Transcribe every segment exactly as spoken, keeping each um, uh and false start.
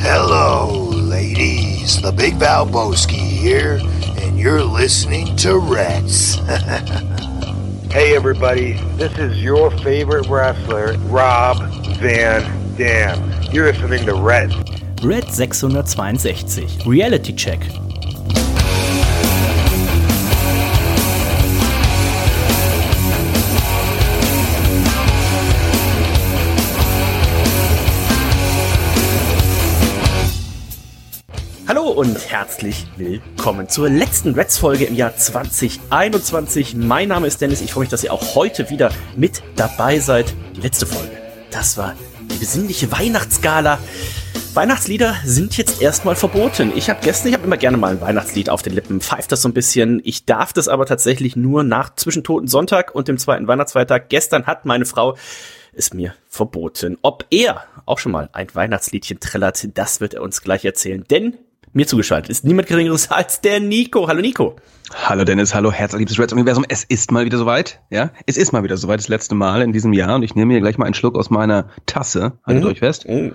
Hello, ladies. The Big Valboski here, and you're listening to Reds. Hey, everybody. This is your favorite wrestler, Rob Van Dam. You're listening to Reds. Red sechshundertzweiundsechzig. Reality Check. Hallo und herzlich willkommen zur letzten Reds-Folge im Jahr zwanzig einundzwanzig. Mein Name ist Dennis, ich freue mich, dass ihr auch heute wieder mit dabei seid. Die letzte Folge, das war die besinnliche Weihnachtsgala. Weihnachtslieder sind jetzt erstmal verboten. Ich habe gestern, ich habe immer gerne mal ein Weihnachtslied auf den Lippen, pfeift das so ein bisschen. Ich darf das aber tatsächlich nur nach zwischen Toten Sonntag und dem zweiten Weihnachtsfeiertag. Gestern hat meine Frau es mir verboten. Ob er auch schon mal ein Weihnachtsliedchen trällert, das wird er uns gleich erzählen, denn mir zugeschaltet ist niemand Geringeres als der Nico. Hallo Nico. Hallo Dennis, hallo herzliebes Reds-Universum. Es ist mal wieder soweit, ja? Es ist mal wieder soweit, das letzte Mal in diesem Jahr. Und ich nehme mir gleich mal einen Schluck aus meiner Tasse. Haltet mhm. euch fest. Mhm.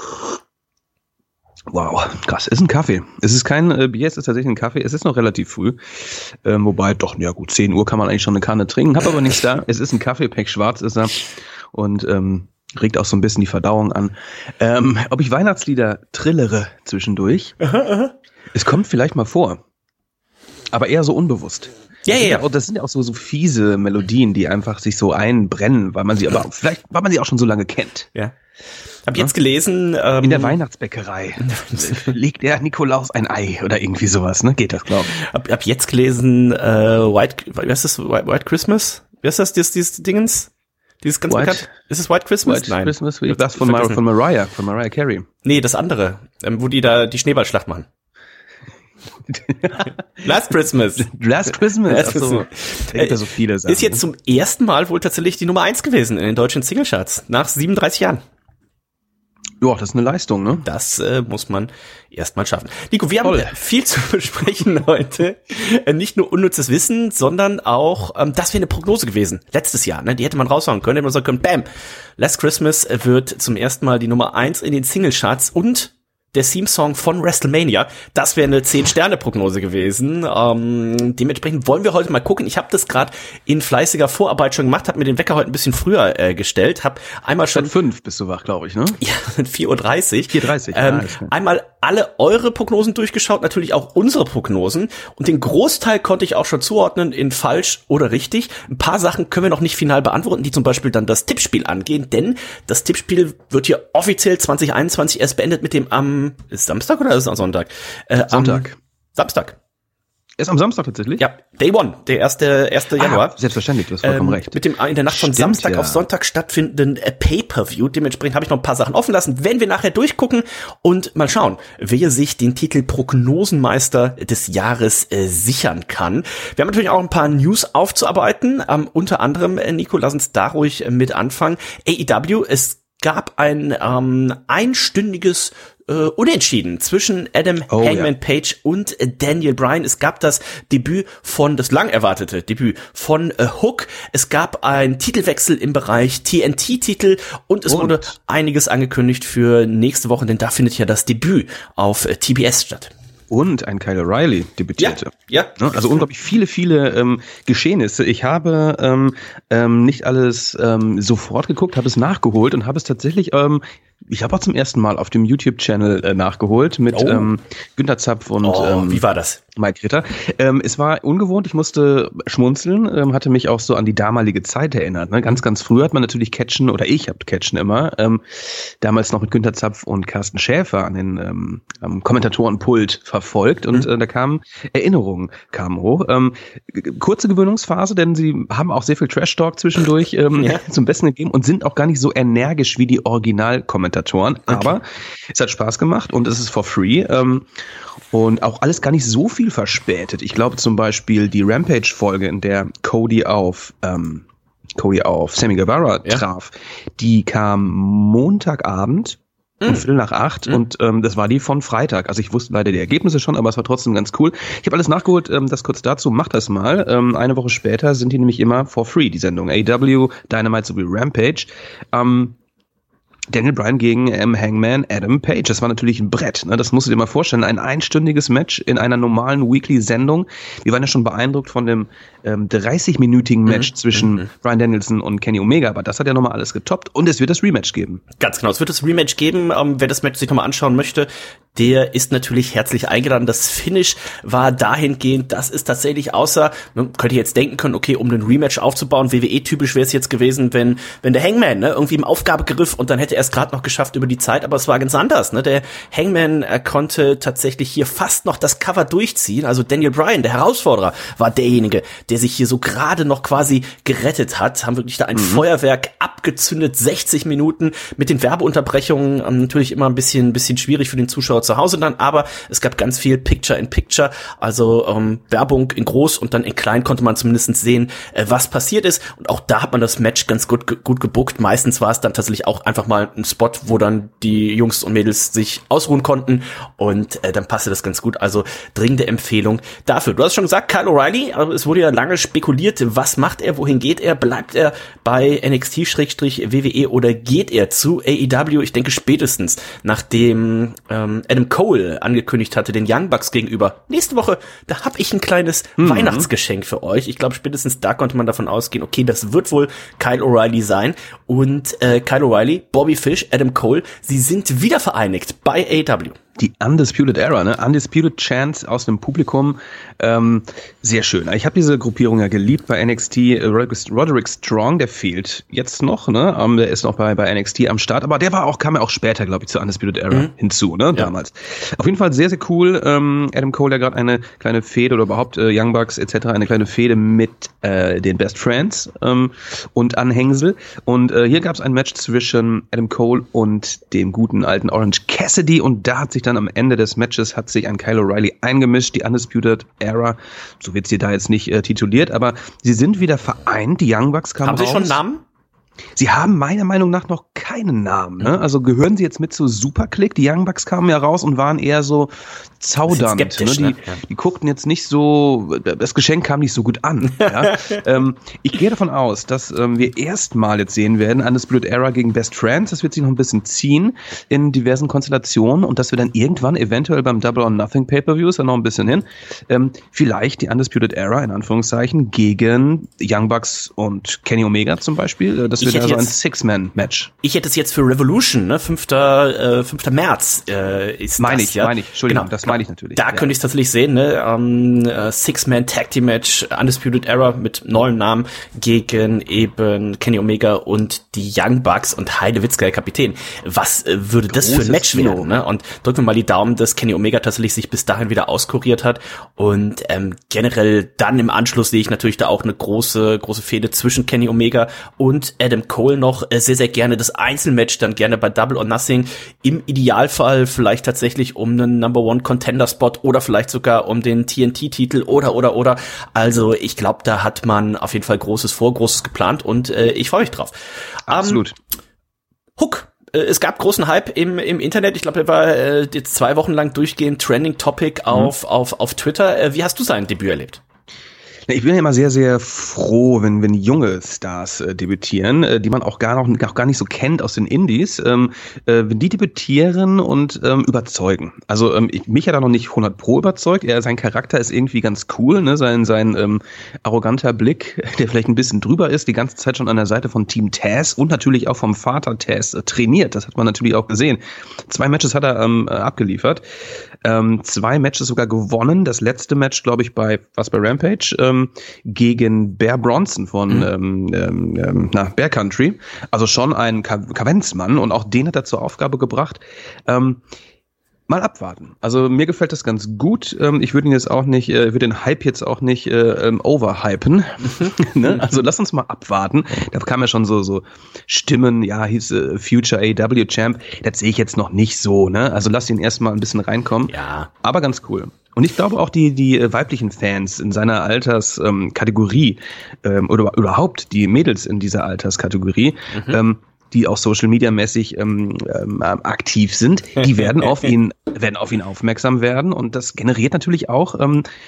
Wow, krass. Ist ein Kaffee. Es ist kein äh, Bier, es ist tatsächlich ein Kaffee. Es ist noch relativ früh. Ähm, wobei, doch, ja gut, zehn Uhr kann man eigentlich schon eine Kanne trinken. Hab aber nichts da. Es ist ein Kaffee, pechschwarz ist er. Und ähm, regt auch so ein bisschen die Verdauung an. Ähm, ob ich Weihnachtslieder trillere zwischendurch? Aha, aha. Es kommt vielleicht mal vor. Aber eher so unbewusst. Ja, ja, ja. Das sind ja auch so, so fiese Melodien, die einfach sich so einbrennen, weil man sie aber vielleicht, weil man sie auch schon so lange kennt. Ja. Hab jetzt gelesen, ähm, in der Weihnachtsbäckerei legt der Nikolaus ein Ei oder irgendwie sowas, ne? Geht das, glaube ich. Hab, hab jetzt gelesen, äh, White, wie heißt das? White, White Christmas? Wie heißt das, dieses, dieses Dingens? Dieses ganz White, bekannt? Ist es White Christmas? White Nein. Christmas, wie das von, Mar- von Mariah, von Mariah Carey. Nee, das andere, ähm, wo die da die Schneeballschlacht machen. Last Christmas. Last Christmas. Last Christmas. Da gibt ja so viele Sachen. Ist jetzt zum ersten Mal wohl tatsächlich die Nummer eins gewesen in den deutschen Singlecharts. Nach siebenunddreißig Jahren. Ja, das ist eine Leistung, ne? Das äh, muss man erstmal schaffen. Nico, wir Toll. haben viel zu besprechen heute. Äh, nicht nur unnützes Wissen, sondern auch, ähm, das wäre eine Prognose gewesen. Letztes Jahr, ne? Die hätte man raushauen können. Hätte man sagen können, bam, Last Christmas wird zum ersten Mal die Nummer eins in den Singlecharts und der Theme-Song von WrestleMania. Das wäre eine zehn-Sterne-Prognose gewesen. Ähm, dementsprechend wollen wir heute mal gucken. Ich habe das gerade in fleißiger Vorarbeit schon gemacht, habe mir den Wecker heute ein bisschen früher äh, gestellt, habe einmal schon... Seit fünf bist du wach, glaube ich, ne? Ja, vier Uhr dreißig. vier Uhr dreißig, ähm, ja. Einmal alle eure Prognosen durchgeschaut, natürlich auch unsere Prognosen. Und den Großteil konnte ich auch schon zuordnen in falsch oder richtig. Ein paar Sachen können wir noch nicht final beantworten, die zum Beispiel dann das Tippspiel angehen, denn das Tippspiel wird hier offiziell zwanzig einundzwanzig erst beendet mit dem am Ist Samstag oder ist es am Sonntag? Äh, Sonntag. Am Samstag. Ist am Samstag tatsächlich? Ja, Day One, der erste, erste Januar. Ah, selbstverständlich, du hast vollkommen ähm, recht. Mit dem in der Nacht von Stimmt, Samstag ja. auf Sonntag stattfindenden äh, Pay-Per-View. Dementsprechend habe ich noch ein paar Sachen offen lassen. Wenn wir nachher durchgucken und mal schauen, wer sich den Titel Prognosenmeister des Jahres äh, sichern kann. Wir haben natürlich auch ein paar News aufzuarbeiten. Ähm, unter anderem, äh, Nico, lass uns da ruhig äh, mit anfangen. A E W, es gab ein ähm, einstündiges Uh, Unentschieden zwischen Adam oh, Hangman ja. Page und uh, Daniel Bryan. Es gab das Debüt von, das lang erwartete Debüt von uh, Hook. Es gab einen Titelwechsel im Bereich T N T-Titel und es und? wurde einiges angekündigt für nächste Woche, denn da findet ja das Debüt auf uh, T B S statt. Und ein Kyle O'Reilly debütierte. Ja, ja. Also unglaublich viele, viele ähm, Geschehnisse. Ich habe ähm, ähm, nicht alles ähm, sofort geguckt, habe es nachgeholt und habe es tatsächlich, ähm, ich habe auch zum ersten Mal auf dem YouTube-Channel äh, nachgeholt mit oh. ähm, Günter Zapf und oh, ähm, wie war das? Mike Ritter. Ähm, es war ungewohnt, ich musste schmunzeln, ähm, hatte mich auch so an die damalige Zeit erinnert. Ne? Ganz, ganz früh hat man natürlich Catchen, oder ich habe Catchen immer, ähm, damals noch mit Günter Zapf und Carsten Schäfer an den ähm, am Kommentatorenpult verfolgt und mhm. äh, da kamen Erinnerungen kamen hoch. Ähm, kurze Gewöhnungsphase, denn sie haben auch sehr viel Trash-Talk zwischendurch ähm, ja. zum Besten gegeben und sind auch gar nicht so energisch wie die Originalkommentatoren, okay. aber es hat Spaß gemacht und es ist for free ähm, und auch alles gar nicht so viel verspätet. Ich glaube zum Beispiel die Rampage-Folge, in der Cody auf ähm, Cody auf Sammy Guevara ja. traf, die kam Montagabend um Viertel nach acht mhm. und ähm, das war die von Freitag. Also ich wusste leider die Ergebnisse schon, aber es war trotzdem ganz cool. Ich habe alles nachgeholt, ähm, das kurz dazu, macht das mal. Ähm, eine Woche später sind die nämlich immer for free, die Sendung A E W, Dynamite sowie Rampage. Ähm, Daniel Bryan gegen ähm, Hangman Adam Page. Das war natürlich ein Brett, ne? Das musst du dir mal vorstellen. Ein einstündiges Match in einer normalen Weekly-Sendung. Wir waren ja schon beeindruckt von dem ähm, dreißig-minütigen Match mhm. zwischen mhm. Bryan Danielson und Kenny Omega, aber das hat ja nochmal alles getoppt und es wird das Rematch geben. Ganz genau, es wird das Rematch geben. Ähm, wer das Match sich nochmal anschauen möchte, der ist natürlich herzlich eingeladen. Das Finish war dahingehend, dass es tatsächlich außer, ne, könnt ihr jetzt denken können, okay, um den Rematch aufzubauen, W W E-typisch wäre es jetzt gewesen, wenn wenn der Hangman ne, irgendwie im Aufgabegriff und dann hätte er es gerade noch geschafft über die Zeit, aber es war ganz anders. Ne? Der Hangman er konnte tatsächlich hier fast noch das Cover durchziehen. Also Daniel Bryan, der Herausforderer, war derjenige, der sich hier so gerade noch quasi gerettet hat. Haben wirklich da ein mhm. Feuerwerk abgezündet, sechzig Minuten mit den Werbeunterbrechungen. Ähm, natürlich immer ein bisschen, bisschen schwierig für den Zuschauer zu Hause dann, aber es gab ganz viel Picture-in-Picture, also ähm, Werbung in groß und dann in klein konnte man zumindest sehen, äh, was passiert ist. Und auch da hat man das Match ganz gut gut gebuckt. Meistens war es dann tatsächlich auch einfach mal ein Spot, wo dann die Jungs und Mädels sich ausruhen konnten und äh, dann passte das ganz gut. Also dringende Empfehlung dafür. Du hast schon gesagt, Kyle O'Reilly, aber es wurde ja lange spekuliert, was macht er, wohin geht er, bleibt er bei N X T-W W E oder geht er zu A E W? Ich denke spätestens, nachdem ähm, Adam Cole angekündigt hatte, den Young Bucks gegenüber. Nächste Woche, da habe ich ein kleines mhm. Weihnachtsgeschenk für euch. Ich glaube, spätestens da konnte man davon ausgehen, okay, das wird wohl Kyle O'Reilly sein. Und äh, Kyle O'Reilly, Bobby Fish, Adam Cole, sie sind wieder vereinigt bei A E W. Die Undisputed Era, ne? Undisputed Chance aus dem Publikum. Ähm, sehr schön. Ich habe diese Gruppierung ja geliebt bei N X T. Roderick Strong, der fehlt jetzt noch, ne? Um, der ist noch bei, bei N X T am Start, aber der war auch, kam ja auch später, glaube ich, zur Undisputed Era mhm. hinzu, ne? Ja. Damals. Auf jeden Fall sehr, sehr cool. Ähm, Adam Cole, der gerade eine kleine Fehde oder überhaupt äh, Young Bucks et cetera eine kleine Fehde mit äh, den Best Friends ähm, und Anhängsel. Und äh, hier gab es ein Match zwischen Adam Cole und dem guten alten Orange Cassidy und da hat sich dann am Ende des Matches hat sich ein Kyle O'Reilly eingemischt, die Undisputed Era, so wird sie da jetzt nicht äh, tituliert, aber sie sind wieder vereint, die Young Bucks kamen Haben raus. Sie schon einen Namen? Sie haben meiner Meinung nach noch keinen Namen, ne? Also gehören sie jetzt mit zu Superclick? Die Young Bucks kamen ja raus und waren eher so zaudernd, ne? Die, ne? Ja. die guckten jetzt nicht so, das Geschenk kam nicht so gut an. Ja? ähm, ich gehe davon aus, dass ähm, wir erstmal jetzt sehen werden, Undisputed Era gegen Best Friends, das wird sich noch ein bisschen ziehen in diversen Konstellationen und dass wir dann irgendwann eventuell beim Double or Nothing Pay-Per-View, ist ja noch ein bisschen hin, ähm, vielleicht die Undisputed Era, in Anführungszeichen, gegen Young Bucks und Kenny Omega zum Beispiel, das wird also ein Six-Man-Match. Ich hätte es jetzt für Revolution, ne, fünfter März äh, ist meine das, ich, ja. meine ich, Entschuldigung, genau, das meine ich natürlich. Da ja. könnte ich es tatsächlich sehen, ne, um, uh, Six-Man-Tag-Team-Match, Undisputed Era mit neuem Namen gegen eben Kenny Omega und die Young Bucks und Heidewitzka, der Kapitän. Was äh, würde das Großes für ein Match werden, ne? Und drücken wir mal die Daumen, dass Kenny Omega tatsächlich sich bis dahin wieder auskuriert hat und ähm, generell dann im Anschluss sehe ich natürlich da auch eine große, große Fehde zwischen Kenny Omega und Adam Cole noch äh, sehr, sehr gerne das Einzelmatch, dann gerne bei Double or Nothing, im Idealfall vielleicht tatsächlich um einen Number One Contender Spot oder vielleicht sogar um den T N T-Titel oder, oder, oder. Also ich glaube, da hat man auf jeden Fall Großes vor, Großes geplant und äh, ich freue mich drauf. Absolut. Um, Hook. Es gab großen Hype im im Internet. Ich glaube, er war äh, jetzt zwei Wochen lang durchgehend Trending Topic auf, mhm. auf, auf Twitter. Äh, wie hast du sein Debüt erlebt? Ich bin ja immer sehr, sehr froh, wenn, wenn junge Stars äh, debütieren, äh, die man auch gar, noch, auch gar nicht so kennt aus den Indies, ähm, äh, wenn die debütieren und ähm, überzeugen. Also ähm, ich, mich hat er noch nicht hundert Pro überzeugt. Er, sein Charakter ist irgendwie ganz cool, ne? Sein, sein ähm, arroganter Blick, der vielleicht ein bisschen drüber ist, die ganze Zeit schon an der Seite von Team Taz und natürlich auch vom Vater Taz äh, trainiert. Das hat man natürlich auch gesehen. Zwei Matches hat er ähm, äh, abgeliefert. Ähm, zwei Matches sogar gewonnen. Das letzte Match, glaube ich, bei was bei Rampage ähm, gegen Bear Bronson von mhm. ähm, ähm, na, Bear Country. Also schon ein Kavenzmann und auch den hat er zur Aufgabe gebracht. Ähm, Mal abwarten. Also mir gefällt das ganz gut. Ich würde ihn jetzt auch nicht, würde den Hype jetzt auch nicht äh, overhypen. Ne? Also lass uns mal abwarten. Da kamen ja schon so so Stimmen, ja, hieß äh, Future A E W Champ. Das sehe ich jetzt noch nicht so. Ne? Also lass ihn erstmal ein bisschen reinkommen. Ja. Aber ganz cool. Und ich glaube auch die die äh, weiblichen Fans in seiner Alterskategorie ähm, oder überhaupt die Mädels in dieser Alterskategorie, mhm. ähm, die auch Social Media mäßig ähm, ähm, aktiv sind, die werden auf ihn werden auf ihn aufmerksam werden und das generiert natürlich auch ähm,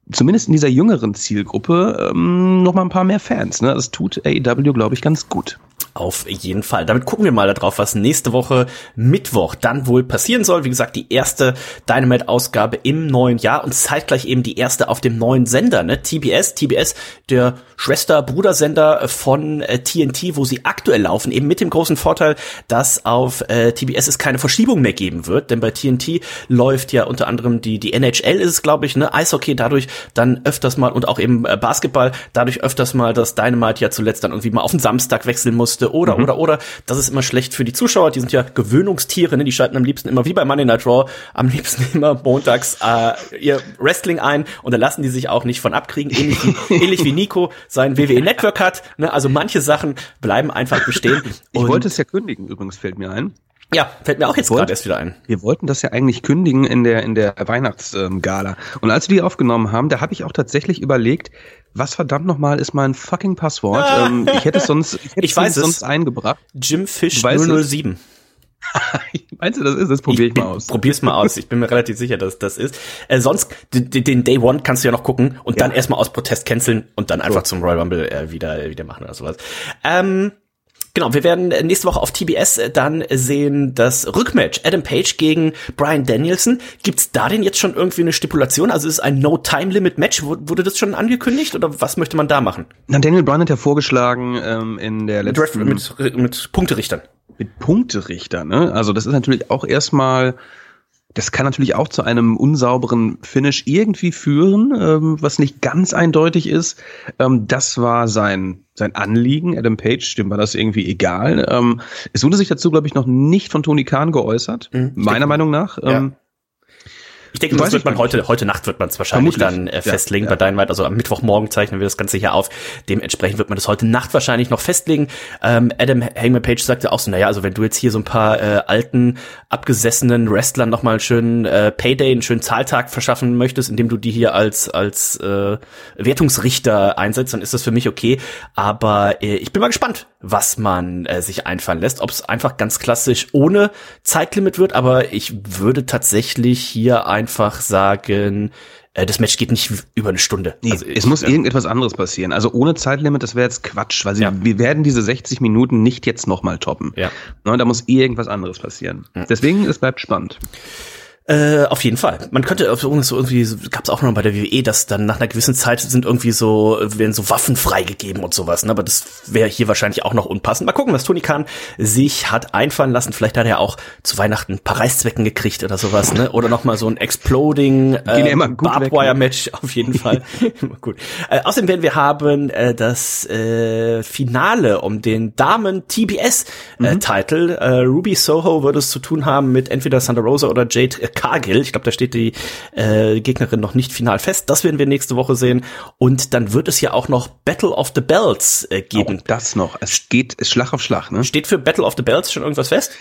zumindest in dieser jüngeren Zielgruppe ähm, noch mal ein paar mehr Fans. Ne? Das tut A E W, glaube ich, ganz gut. Auf jeden Fall. Damit gucken wir mal darauf, was nächste Woche Mittwoch dann wohl passieren soll. Wie gesagt, die erste Dynamite-Ausgabe im neuen Jahr und zeitgleich eben die erste auf dem neuen Sender, ne? T B S, T B S, der Schwester-Brudersender von äh, T N T, wo sie aktuell laufen, eben mit dem großen Vorteil, dass auf äh, T B S es keine Verschiebung mehr geben wird, denn bei T N T läuft ja unter anderem die die N H L ist es, glaube ich, ne, Eishockey, dadurch dann öfters mal und auch eben äh, Basketball, dadurch öfters mal, dass Dynamite ja zuletzt dann irgendwie mal auf den Samstag wechseln musste oder mhm. oder oder, das ist immer schlecht für die Zuschauer, die sind ja Gewöhnungstiere, ne, die schalten am liebsten immer wie bei Monday Night Raw, am liebsten immer montags äh, ihr Wrestling ein und da lassen die sich auch nicht von abkriegen, ähnlich wie, ähnlich wie Nico sein W W E Network hat, ne, also manche Sachen bleiben einfach bestehen. Ich wollte es ja kündigen, übrigens fällt mir ein. Ja, fällt mir auch jetzt gerade erst wieder ein. Wir wollten das ja eigentlich kündigen in der in der Weihnachtsgala. Und als wir die aufgenommen haben, da habe ich auch tatsächlich überlegt, was verdammt nochmal ist mein fucking Passwort? Ah. ähm, ich hätte es sonst, ich hätte ich weiß es sonst es. eingebracht. Jim Fish null null sieben. Meinst du, das ist? Das probiere ich, ich mal aus. Probier's mal aus. Ich bin mir relativ sicher, dass das ist. Äh, sonst, den, den Day One kannst du ja noch gucken und ja. dann erstmal aus Protest canceln und dann einfach so. zum Royal Rumble äh, wieder, wieder machen oder sowas. Ähm, Genau, wir werden nächste Woche auf T B S dann sehen das Rückmatch Adam Page gegen Bryan Danielson. Gibt's da denn jetzt schon irgendwie eine Stipulation? Also ist es ein No-Time-Limit-Match? Wurde das schon angekündigt oder was möchte man da machen? Na, Daniel Bryan hat ja vorgeschlagen ähm, in der letzten... Mit, mit, mit Punkterichtern. Mit Punkterichtern, ne? Also das ist natürlich auch erstmal... Das kann natürlich auch zu einem unsauberen Finish irgendwie führen, ähm, was nicht ganz eindeutig ist. Ähm, das war sein sein Anliegen. Adam Page, dem war das irgendwie egal. Ähm, es wurde sich dazu, glaube ich, noch nicht von Tony Khan geäußert, mhm, meiner denke, Meinung nach. Ja. Ähm, Ich denke, das wird man heute, heute Nacht wird man es wahrscheinlich Vermutlich. dann äh, festlegen ja, bei Dynamite. Also am Mittwochmorgen zeichnen wir das Ganze hier auf. Dementsprechend wird man das heute Nacht wahrscheinlich noch festlegen. Ähm, Adam Hangman Page sagte auch so, naja, also wenn du jetzt hier so ein paar äh, alten, abgesessenen Wrestlern nochmal einen schönen äh, Payday, einen schönen Zahltag verschaffen möchtest, indem du die hier als als äh, Wertungsrichter einsetzt, dann ist das für mich okay. Aber äh, ich bin mal gespannt, was man äh, sich einfallen lässt. Ob es einfach ganz klassisch ohne Zeitlimit wird, aber ich würde tatsächlich hier einfach sagen, äh, das Match geht nicht über eine Stunde. Nee, also es ich, muss äh, irgendetwas anderes passieren. Also ohne Zeitlimit, das wäre jetzt Quatsch, weil sie, ja. wir werden diese sechzig Minuten nicht jetzt nochmal toppen. Ja. Ne, da muss irgendwas anderes passieren. Ja. Deswegen, es bleibt spannend. Äh, auf jeden Fall. Man könnte so irgendwie, gab es auch noch bei der W W E, dass dann nach einer gewissen Zeit sind irgendwie so, werden so Waffen freigegeben und sowas, ne? Aber das wäre hier wahrscheinlich auch noch unpassend. Mal gucken, was Tony Khan sich hat einfallen lassen. Vielleicht hat er auch zu Weihnachten ein paar Reißzwecken gekriegt oder sowas, ne? Oder nochmal so ein Exploding äh, Barbed-Wire-Match auf jeden Fall. Gut. Äh, außerdem werden wir haben äh, das äh, Finale um den Damen-T B S-Titel. Äh, äh, Ruby Soho würde es zu tun haben mit entweder Thunder Rosa oder Jade Cargill. Ich glaube, da steht die äh, Gegnerin noch nicht final fest. Das werden wir nächste Woche sehen. Und dann wird es ja auch noch Battle of the Belts äh, geben. Auch das noch. Es geht es Schlag auf Schlag, ne? Steht für Battle of the Belts schon irgendwas fest?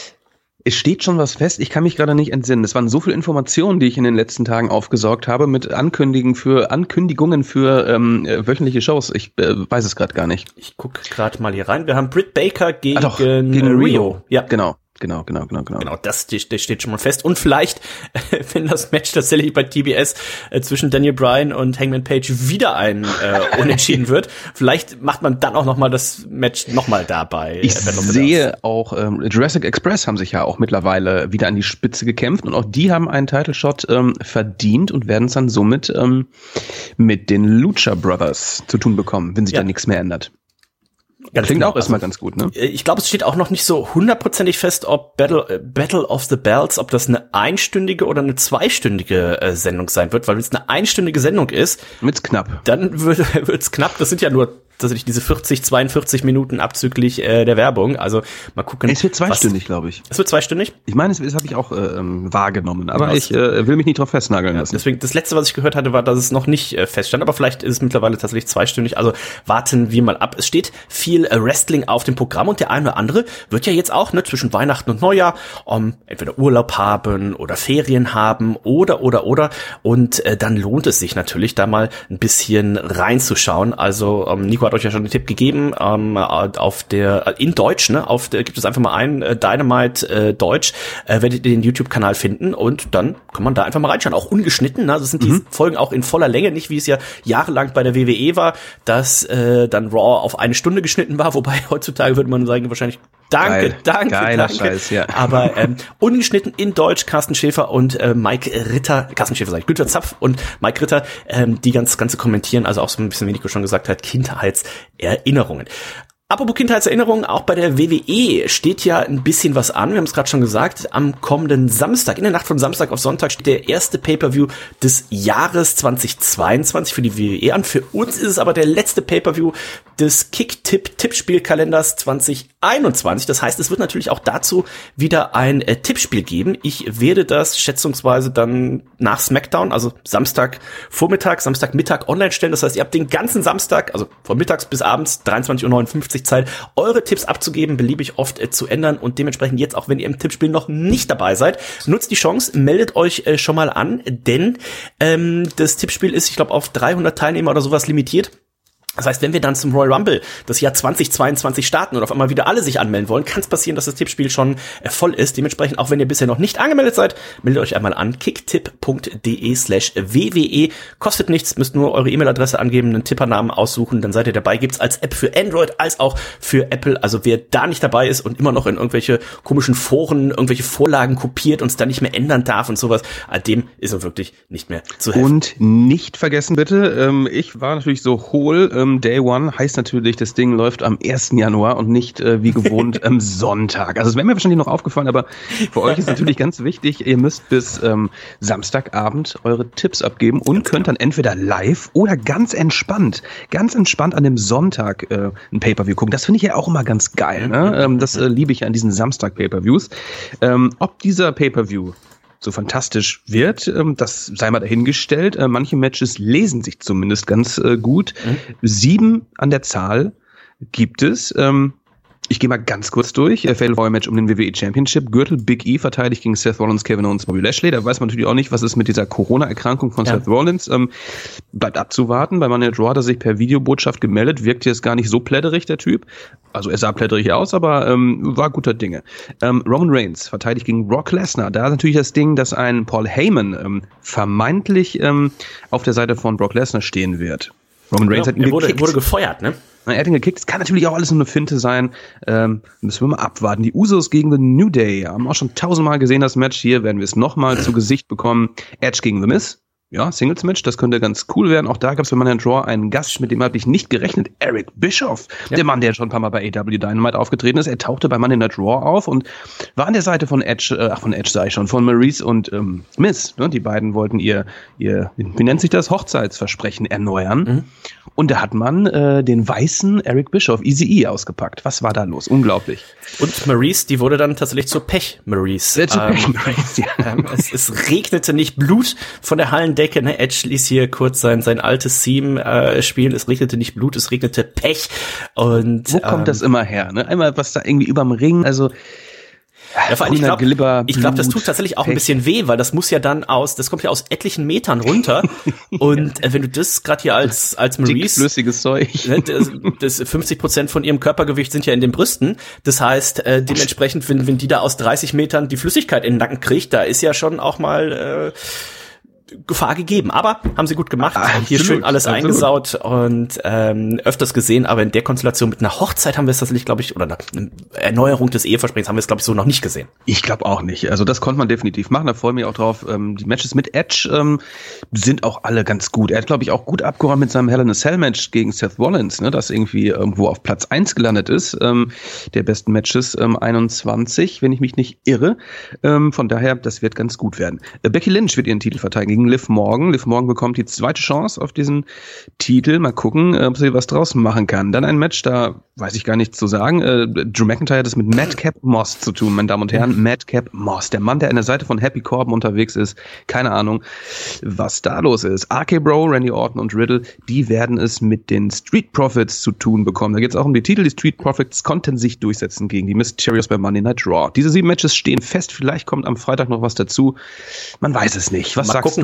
Es steht schon was fest. Ich kann mich gerade nicht entsinnen. Es waren so viele Informationen, die ich in den letzten Tagen aufgesaugt habe mit Ankündigungen für Ankündigungen für ähm, wöchentliche Shows. Ich äh, weiß es gerade gar nicht. Ich gucke gerade mal hier rein. Wir haben Britt Baker gegen, ah, doch, gegen äh, Rio. Rio. Ja, genau. Genau, genau, genau, genau. Genau, das, das steht schon mal fest. Und vielleicht, wenn das Match tatsächlich bei T B S äh, zwischen Daniel Bryan und Hangman Page wieder ein äh, Unentschieden wird, vielleicht macht man dann auch noch mal das Match noch mal dabei. Ich äh, sehe auch, ähm, Jurassic Express haben sich ja auch mittlerweile wieder an die Spitze gekämpft und auch die haben einen Title Shot ähm, verdient und werden es dann somit ähm, mit den Lucha Brothers zu tun bekommen, wenn sich ja. da nichts mehr ändert. Ganz Klingt genau. auch erstmal also, ganz gut, ne? Ich glaube, es steht auch noch nicht so hundertprozentig fest, ob Battle, Battle of the Belts, ob das eine einstündige oder eine zweistündige äh, Sendung sein wird, weil wenn es eine einstündige Sendung ist, wird's knapp. Dann wird es knapp. Das sind ja nur tatsächlich diese vierzig, zweiundvierzig Minuten abzüglich äh, der Werbung. Also mal gucken. Es wird zweistündig, glaube ich. Es wird zweistündig? Ich meine, das habe ich auch äh, wahrgenommen, aber ich äh, will mich nicht drauf festnageln lassen. Ja, deswegen, das letzte, was ich gehört hatte, war, dass es noch nicht äh, feststand, aber vielleicht ist es mittlerweile tatsächlich zweistündig. Also warten wir mal ab. Es steht viel äh, Wrestling auf dem Programm und der eine oder andere wird ja jetzt auch ne, zwischen Weihnachten und Neujahr um, entweder Urlaub haben oder Ferien haben oder, oder, oder. Und äh, dann lohnt es sich natürlich, da mal ein bisschen reinzuschauen. Also ähm, Nico hat euch ja schon den Tipp gegeben, ähm, auf der, in Deutsch, ne, auf der, gibt es einfach mal ein, äh, Dynamite äh, Deutsch, äh, werdet ihr den YouTube-Kanal finden und dann kann man da einfach mal reinschauen, auch ungeschnitten, ne, das sind die mhm. Folgen auch in voller Länge, nicht wie es ja jahrelang bei der W W E war, dass äh, dann Raw auf eine Stunde geschnitten war, wobei heutzutage würde man sagen, wahrscheinlich Danke, Geil. danke, Geiler danke. Scheiß, ja. Aber ähm, ungeschnitten in Deutsch, Carsten Schäfer und äh, Mike Ritter, Carsten Schäfer sag ich, Günther Zapf und Mike Ritter, ähm, die ganz ganze kommentieren, also auch so ein bisschen, wie Nico schon gesagt hat, Kindheitserinnerungen. Apropos Kindheitserinnerungen, auch bei der W W E steht ja ein bisschen was an. Wir haben es gerade schon gesagt, am kommenden Samstag, in der Nacht von Samstag auf Sonntag, steht der erste Pay-Per-View des Jahres zweitausendzweiundzwanzig für die W W E an. Für uns ist es aber der letzte Pay-Per-View des Kick-Tipp-Tippspielkalenders zweitausendeinundzwanzig. Das heißt, es wird natürlich auch dazu wieder ein äh, Tippspiel geben. Ich werde das schätzungsweise dann nach SmackDown, also Samstagvormittag, Samstagmittag online stellen. Das heißt, ihr habt den ganzen Samstag, also von mittags bis abends, dreiundzwanzig Uhr neunundfünfzig Zeit, eure Tipps abzugeben, beliebig oft äh, zu ändern und dementsprechend jetzt, auch wenn ihr im Tippspiel noch nicht dabei seid, nutzt die Chance, meldet euch äh, schon mal an, denn ähm, das Tippspiel ist, ich glaube, auf dreihundert Teilnehmer oder sowas limitiert. Das heißt, wenn wir dann zum Royal Rumble das Jahr zweitausendzweiundzwanzig starten und auf einmal wieder alle sich anmelden wollen, kann es passieren, dass das Tippspiel schon äh, voll ist. Dementsprechend, auch wenn ihr bisher noch nicht angemeldet seid, meldet euch einmal an kicktipp.de slash wwe. Kostet nichts, müsst nur eure E-Mail-Adresse angeben, einen Tippernamen aussuchen, dann seid ihr dabei. Gibt's als App für Android als auch für Apple. Also wer da nicht dabei ist und immer noch in irgendwelche komischen Foren irgendwelche Vorlagen kopiert und es dann nicht mehr ändern darf und sowas, dem ist er wirklich nicht mehr zu helfen. Und nicht vergessen bitte, ähm, ich war natürlich so hohl, ähm, Day One heißt natürlich, das Ding läuft am ersten Januar und nicht äh, wie gewohnt am Sonntag. Also es wäre mir wahrscheinlich noch aufgefallen, aber für euch ist natürlich ganz wichtig, ihr müsst bis ähm, Samstagabend eure Tipps abgeben und könnt dann entweder live oder ganz entspannt, ganz entspannt an dem Sonntag äh, ein Pay-Per-View gucken. Das finde ich ja auch immer ganz geil. Ne? Ähm, das äh, liebe ich ja an diesen Samstag-Pay-Per-Views. Ähm, ob dieser Pay-Per-View so fantastisch wird, das sei mal dahingestellt. Manche Matches lesen sich zumindest ganz gut. Mhm. Sieben an der Zahl gibt es. Ich gehe mal ganz kurz durch. Fatal Four Match um den W W E Championship. Gürtel Big E verteidigt gegen Seth Rollins, Kevin Owens, Bobby Lashley. Da weiß man natürlich auch nicht, was ist mit dieser Corona-Erkrankung von ja. Seth Rollins. Ähm, bleibt abzuwarten. Bei Monday Night Raw hat er sich per Videobotschaft gemeldet. Wirkt jetzt gar nicht so plätterig, der Typ. Also er sah plätterig aus, aber ähm, war guter Dinge. Ähm, Roman Reigns verteidigt gegen Brock Lesnar. Da ist natürlich das Ding, dass ein Paul Heyman ähm, vermeintlich ähm, auf der Seite von Brock Lesnar stehen wird. Roman Reigns ja, hat ihn er wurde, gekickt. wurde gefeuert, ne? Er hat ihn gekickt. Es kann natürlich auch alles nur eine Finte sein. Ähm, müssen wir mal abwarten. Die Usos gegen The New Day. Haben auch schon tausendmal gesehen, das Match. Hier werden wir es nochmal zu Gesicht bekommen. Edge gegen The Miz. Ja, Singles-Match, das könnte ganz cool werden. Auch da gab es bei Monday Night Raw einen Gast, mit dem habe ich nicht gerechnet. Eric Bischoff, ja. Der Mann, der schon ein paar Mal bei A E W Dynamite aufgetreten ist. Er tauchte bei Monday Night Raw auf und war an der Seite von Edge, äh, ach von Edge sag ich schon, von Maurice und ähm, Miz. Ne? Die beiden wollten ihr, ihr, wie nennt sich das, Hochzeitsversprechen erneuern. Mhm. Und da hat man äh, den weißen Eric Bischoff, Eazy-E, ausgepackt. Was war da los? Unglaublich. Und Maurice, die wurde dann tatsächlich zur Pech-Maurice. Äh, zur ähm, Pech-Maurice, ja. Ähm, es, es regnete nicht Blut von der Hallendecke. Ne? Edge ließ hier kurz sein, sein altes Theme äh, spielen. Es regnete nicht Blut, es regnete Pech. Und wo kommt ähm, das immer her? Ne? Einmal was da irgendwie überm Ring, also ja, vor allem, ich glaube, ich glaub, das tut tatsächlich auch Pech. Ein bisschen weh, weil das muss ja dann aus, das kommt ja aus etlichen Metern runter. Und äh, wenn du das gerade hier als als Maurice, flüssiges Zeug, ne, das, das fünfzig Prozent von ihrem Körpergewicht sind ja in den Brüsten. Das heißt, äh, dementsprechend, wenn wenn die da aus dreißig Metern die Flüssigkeit in den Nacken kriegt, da ist ja schon auch mal äh, Gefahr gegeben, aber haben sie gut gemacht. Ah, hier schön alles absolut. Eingesaut und ähm, öfters gesehen, aber in der Konstellation mit einer Hochzeit haben wir es tatsächlich, glaube ich, oder eine Erneuerung des Eheversprechens haben wir es, glaube ich, so noch nicht gesehen. Ich glaube auch nicht. Also das konnte man definitiv machen, da freue ich mich auch drauf. Ähm, die Matches mit Edge ähm, sind auch alle ganz gut. Er hat, glaube ich, auch gut abgeräumt mit seinem Hell in a Cell Match gegen Seth Rollins, ne, das irgendwie irgendwo auf Platz eins gelandet ist, ähm, der besten Matches ähm, einundzwanzig, wenn ich mich nicht irre. Ähm, von daher, das wird ganz gut werden. Äh, Becky Lynch wird ihren Titel verteidigen gegen Liv Morgan. Liv Morgan bekommt die zweite Chance auf diesen Titel. Mal gucken, ob sie was draus machen kann. Dann ein Match, da weiß ich gar nichts zu sagen. Äh, Drew McIntyre hat es mit Madcap Moss zu tun, meine Damen und Herren. Madcap Moss, der Mann, der an der Seite von Happy Corbin unterwegs ist. Keine Ahnung, was da los ist. R K Bro, Randy Orton und Riddle, die werden es mit den Street Profits zu tun bekommen. Da geht es auch um die Titel. Die Street Profits konnten sich durchsetzen gegen die Mysterios bei Monday Night Raw. Diese sieben Matches stehen fest. Vielleicht kommt am Freitag noch was dazu. Man weiß es nicht. Was Mal sagst gucken,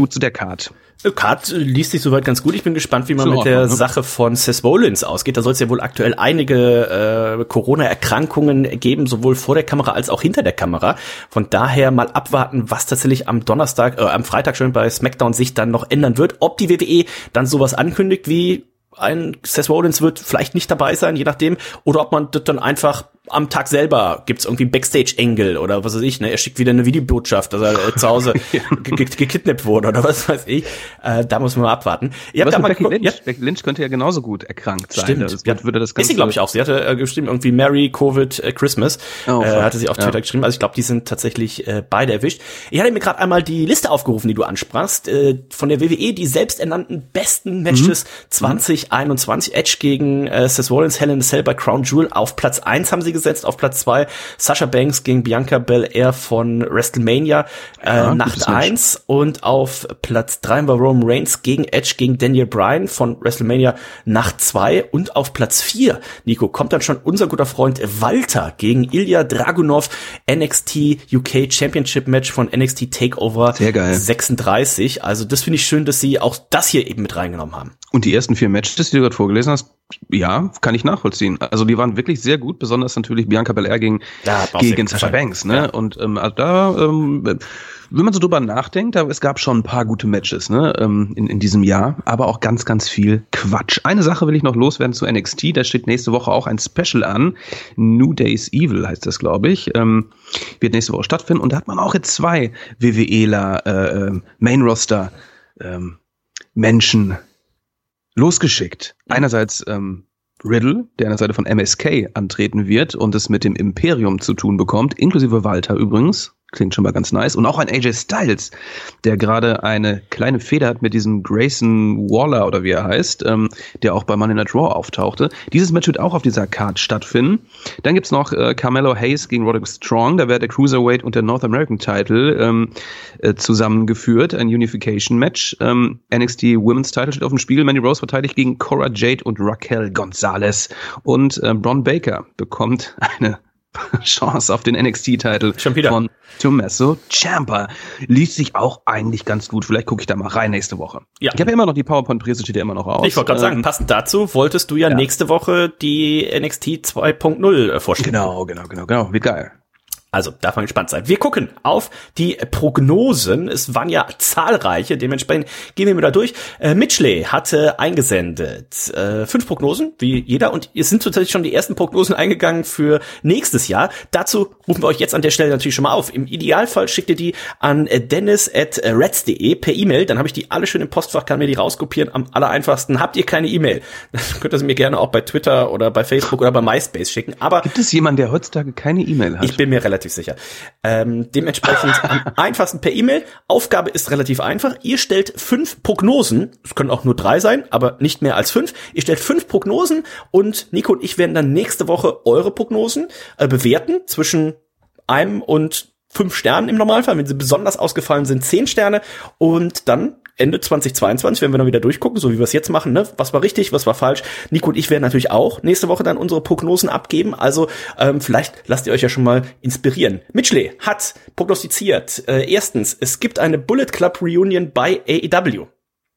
du zu der Card? Card liest sich soweit ganz gut. Ich bin gespannt, wie man So mit der Ordnung, ne? Sache von Seth Rollins ausgeht. Da soll es ja wohl aktuell einige äh, Corona-Erkrankungen geben, sowohl vor der Kamera als auch hinter der Kamera. Von daher mal abwarten, was tatsächlich am Donnerstag, äh, am Freitag schon bei SmackDown sich dann noch ändern wird. Ob die W W E dann sowas ankündigt wie ein Seth Rollins wird vielleicht nicht dabei sein, je nachdem, oder ob man das dann einfach am Tag selber gibt's irgendwie Backstage-Angle oder was weiß ich, ne? Er schickt wieder eine Videobotschaft, dass er äh, zu Hause ge- ge- gekidnappt wurde oder was weiß ich. Äh, da muss man mal abwarten. Ihr habt da mal Becky geguckt, Lynch? ja? Becky Lynch könnte ja genauso gut erkrankt sein. Stimmt. Das wird, würde das Ganze Ist sie, glaube ich, auch. Sie hatte äh, geschrieben, irgendwie Merry Covid äh, Christmas. Oh, äh, fuck. hatte sie auf Twitter Ja. geschrieben. Also ich glaube, die sind tatsächlich äh, beide erwischt. Ich hatte mir gerade einmal die Liste aufgerufen, die du ansprachst, äh, von der W W E, die selbsternannten besten Matches Mhm. zwanzig einundzwanzig. Edge gegen äh, Seth Rollins, Hell in a Cell bei Crown Jewel. Auf Platz eins haben sie gesetzt, auf Platz zwei Sasha Banks gegen Bianca Belair von WrestleMania äh, Ja, Nacht gutes Match. eins. Und auf Platz drei war Roman Reigns gegen Edge gegen Daniel Bryan von WrestleMania Nacht zwei. Und auf Platz vier, Nico, kommt dann schon unser guter Freund Walter gegen Ilya Dragunov, N X T U K Championship Match von N X T Takeover Sehr geil. sechsunddreißig. Also das finde ich schön, dass sie auch das hier eben mit reingenommen haben. Und die ersten vier Matches, die du gerade vorgelesen hast, ja, kann ich nachvollziehen. Also die waren wirklich sehr gut, besonders natürlich Bianca Belair gegen, Ja, hat mir auch sehr gegen gut Sasha gefallen. Banks, ne? Ja. Und ähm, also da, ähm, wenn man so drüber nachdenkt, da, es gab schon ein paar gute Matches, ne, ähm, in, in diesem Jahr, aber auch ganz, ganz viel Quatsch. Eine Sache will ich noch loswerden zu N X T, da steht nächste Woche auch ein Special an. New Days Evil heißt das, glaube ich. Ähm, wird nächste Woche stattfinden und da hat man auch jetzt zwei WWEler, äh, ähm, Main-Roster, ähm, Menschen losgeschickt. Einerseits ähm, Riddle, der an der Seite von M S K antreten wird und es mit dem Imperium zu tun bekommt, inklusive Walter übrigens. Klingt schon mal ganz nice. Und auch ein A J Styles, der gerade eine kleine Fehde hat mit diesem Grayson Waller oder wie er heißt, ähm, der auch bei Monday Night Raw auftauchte. Dieses Match wird auch auf dieser Card stattfinden. Dann gibt's noch äh, Carmelo Hayes gegen Roderick Strong. Da wird der Cruiserweight und der North American Title ähm, äh, zusammengeführt. Ein Unification-Match. Ähm, N X T Women's Title steht auf dem Spiel. Mandy Rose verteidigt gegen Cora Jade und Raquel Gonzalez. Und äh, Bron Baker bekommt eine Chance auf den N X T-Titel Schon wieder. von Tommaso Ciampa. Liest sich auch eigentlich ganz gut. Vielleicht gucke ich da mal rein nächste Woche. Ja. Ich habe ja immer noch die PowerPoint-Präse, steht ja immer noch aus. Ich wollte gerade sagen, Ähm, passend dazu wolltest du ja, ja. nächste Woche die N X T zwei Punkt null äh, vorstellen. Genau, genau, genau, genau. Wie geil. Also, darf man gespannt sein. Wir gucken auf die Prognosen. Es waren ja zahlreiche, dementsprechend gehen wir mal da durch. Äh, Mitchley hatte eingesendet äh, fünf Prognosen, wie jeder. Und es sind tatsächlich schon die ersten Prognosen eingegangen für nächstes Jahr. Dazu rufen wir euch jetzt an der Stelle natürlich schon mal auf. Im Idealfall schickt ihr die an dennis at reds punkt de per E-Mail. Dann habe ich die alle schön im Postfach, kann mir die rauskopieren. Am aller einfachsten. Habt ihr keine E-Mail, dann könnt ihr sie mir gerne auch bei Twitter oder bei Facebook oder bei MySpace schicken. Aber Gibt es jemanden, der heutzutage keine E-Mail hat? ich bin mir relativ sicher. Ähm, dementsprechend am einfachsten per E-Mail. Aufgabe ist relativ einfach. Ihr stellt fünf Prognosen. Es können auch nur drei sein, aber nicht mehr als fünf. Ihr stellt fünf Prognosen und Nico und ich werden dann nächste Woche eure Prognosen äh, bewerten zwischen einem und fünf Sternen im Normalfall. Wenn sie besonders ausgefallen sind, zehn Sterne. Und dann Ende zwanzig zweiundzwanzig werden wir dann wieder durchgucken, so wie wir es jetzt machen, ne? Was war richtig, was war falsch. Nico und ich werden natürlich auch nächste Woche dann unsere Prognosen abgeben. Also ähm, vielleicht lasst ihr euch ja schon mal inspirieren. Mitchley hat prognostiziert. Äh, erstens, es gibt eine Bullet Club Reunion bei A E W.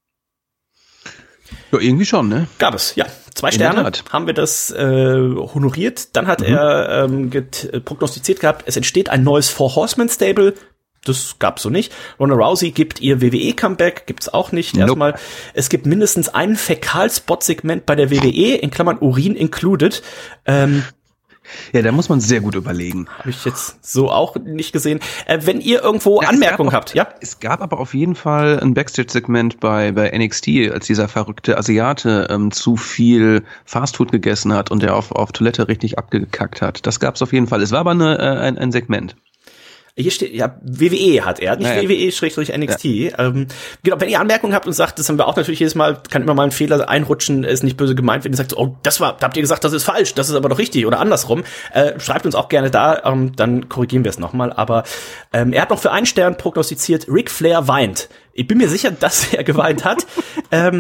Ja, irgendwie schon, ne? Gab es, ja. Zwei In der Sterne Tat. haben wir das äh, honoriert. Dann hat Mhm. er ähm, get, äh, prognostiziert gehabt, es entsteht ein neues Four Horsemen Stable. Das gab's so nicht. Ronda Rousey gibt ihr W W E-Comeback, gibt's auch nicht. Nope. Erstmal, es gibt mindestens ein Fäkal-Spot-Segment bei der W W E, in Klammern Urin included. Ähm, Ja, da muss man sehr gut überlegen. Habe ich jetzt so auch nicht gesehen. Äh, wenn ihr irgendwo Ja, es Anmerkungen gab auch- habt, ja? Es gab aber auf jeden Fall ein Backstage-Segment bei, bei N X T, als dieser verrückte Asiate ähm, zu viel Fastfood gegessen hat und der auf, auf Toilette richtig abgekackt hat. Das gab's auf jeden Fall. Es war aber eine, äh, ein, ein Segment. Hier steht, ja, W W E hat er, nicht Ja, ja. W W E-N X T. Ähm, genau, wenn ihr Anmerkungen habt und sagt, das haben wir auch natürlich jedes Mal, kann immer mal ein Fehler einrutschen, ist nicht böse gemeint, wenn ihr sagt, oh, das war, da habt ihr gesagt, das ist falsch, das ist aber doch richtig oder andersrum. Äh, schreibt uns auch gerne da, ähm, dann korrigieren wir es nochmal. Aber ähm, er hat noch für einen Stern prognostiziert, Ric Flair weint. Ich bin mir sicher, dass er geweint hat. ähm,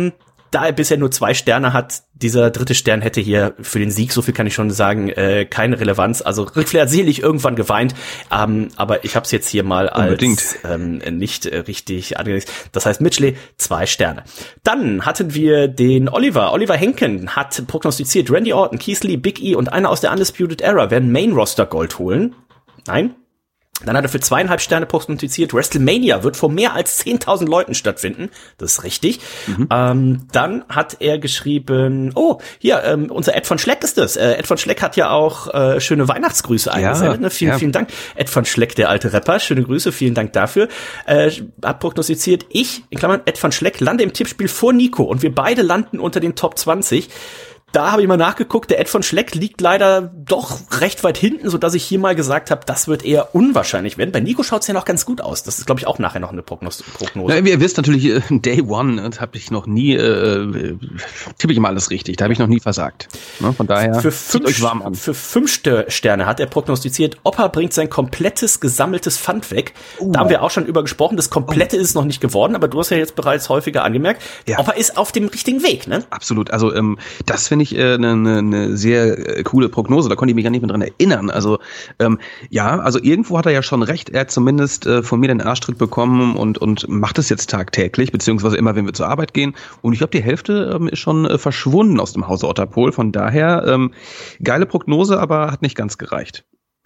da er bisher nur zwei Sterne hat, dieser dritte Stern hätte hier für den Sieg, so viel kann ich schon sagen, äh, keine Relevanz. Also Ric Flair hat sicherlich irgendwann geweint, ähm, aber ich habe es jetzt hier mal als ähm, nicht äh, richtig angelegt. Das heißt, Mitchley, zwei Sterne. Dann hatten wir den Oliver. Oliver Henken hat prognostiziert, Randy Orton, Keith Lee, Big E und einer aus der Undisputed Era werden Main-Roster-Gold holen. Nein. Dann hat er für zweieinhalb Sterne prognostiziert, WrestleMania wird vor mehr als zehntausend Leuten stattfinden. Das ist richtig. Mhm. Ähm, dann hat er geschrieben, oh, hier, ähm, unser Ed von Schleck ist das. Äh, Ed von Schleck hat ja auch äh, schöne Weihnachtsgrüße eingesendet. Ne? Vielen, ja. vielen Dank. Ed von Schleck, der alte Rapper. Schöne Grüße, vielen Dank dafür. Äh, hat prognostiziert, ich, in Klammern, Ed von Schleck, lande im Tippspiel vor Nico und wir beide landen unter den Top zwanzig. Da habe ich mal nachgeguckt, der Ed von Schleck liegt leider doch recht weit hinten, so dass ich hier mal gesagt habe, das wird eher unwahrscheinlich werden. Bei Nico schaut es ja noch ganz gut aus. Das ist, glaube ich, auch nachher noch eine Prognose. Ja, ihr wisst natürlich, äh, Day One habe ich noch nie, äh, tippe ich mal alles richtig. Da habe ich noch nie versagt. Ne? Von daher für fünf, euch warm an. Für fünf Sterne hat er prognostiziert, Opa bringt sein komplettes gesammeltes Pfand weg. Uh. Da haben wir auch schon über gesprochen. Das Komplette uh. ist noch nicht geworden, aber du hast ja jetzt bereits häufiger angemerkt, ja. Opa ist auf dem richtigen Weg. Ne? Absolut. Also ähm, das finde ich eine, eine, eine sehr coole Prognose. Da konnte ich mich gar nicht mehr dran erinnern. Also ähm, ja, also irgendwo hat er ja schon recht. Er hat zumindest äh, von mir den Arschtritt bekommen und und macht es jetzt tagtäglich, beziehungsweise immer, wenn wir zur Arbeit gehen. Und ich glaube, die Hälfte ähm, ist schon äh, verschwunden aus dem Hause Otterpohl. Von daher ähm, geile Prognose, aber hat nicht ganz gereicht.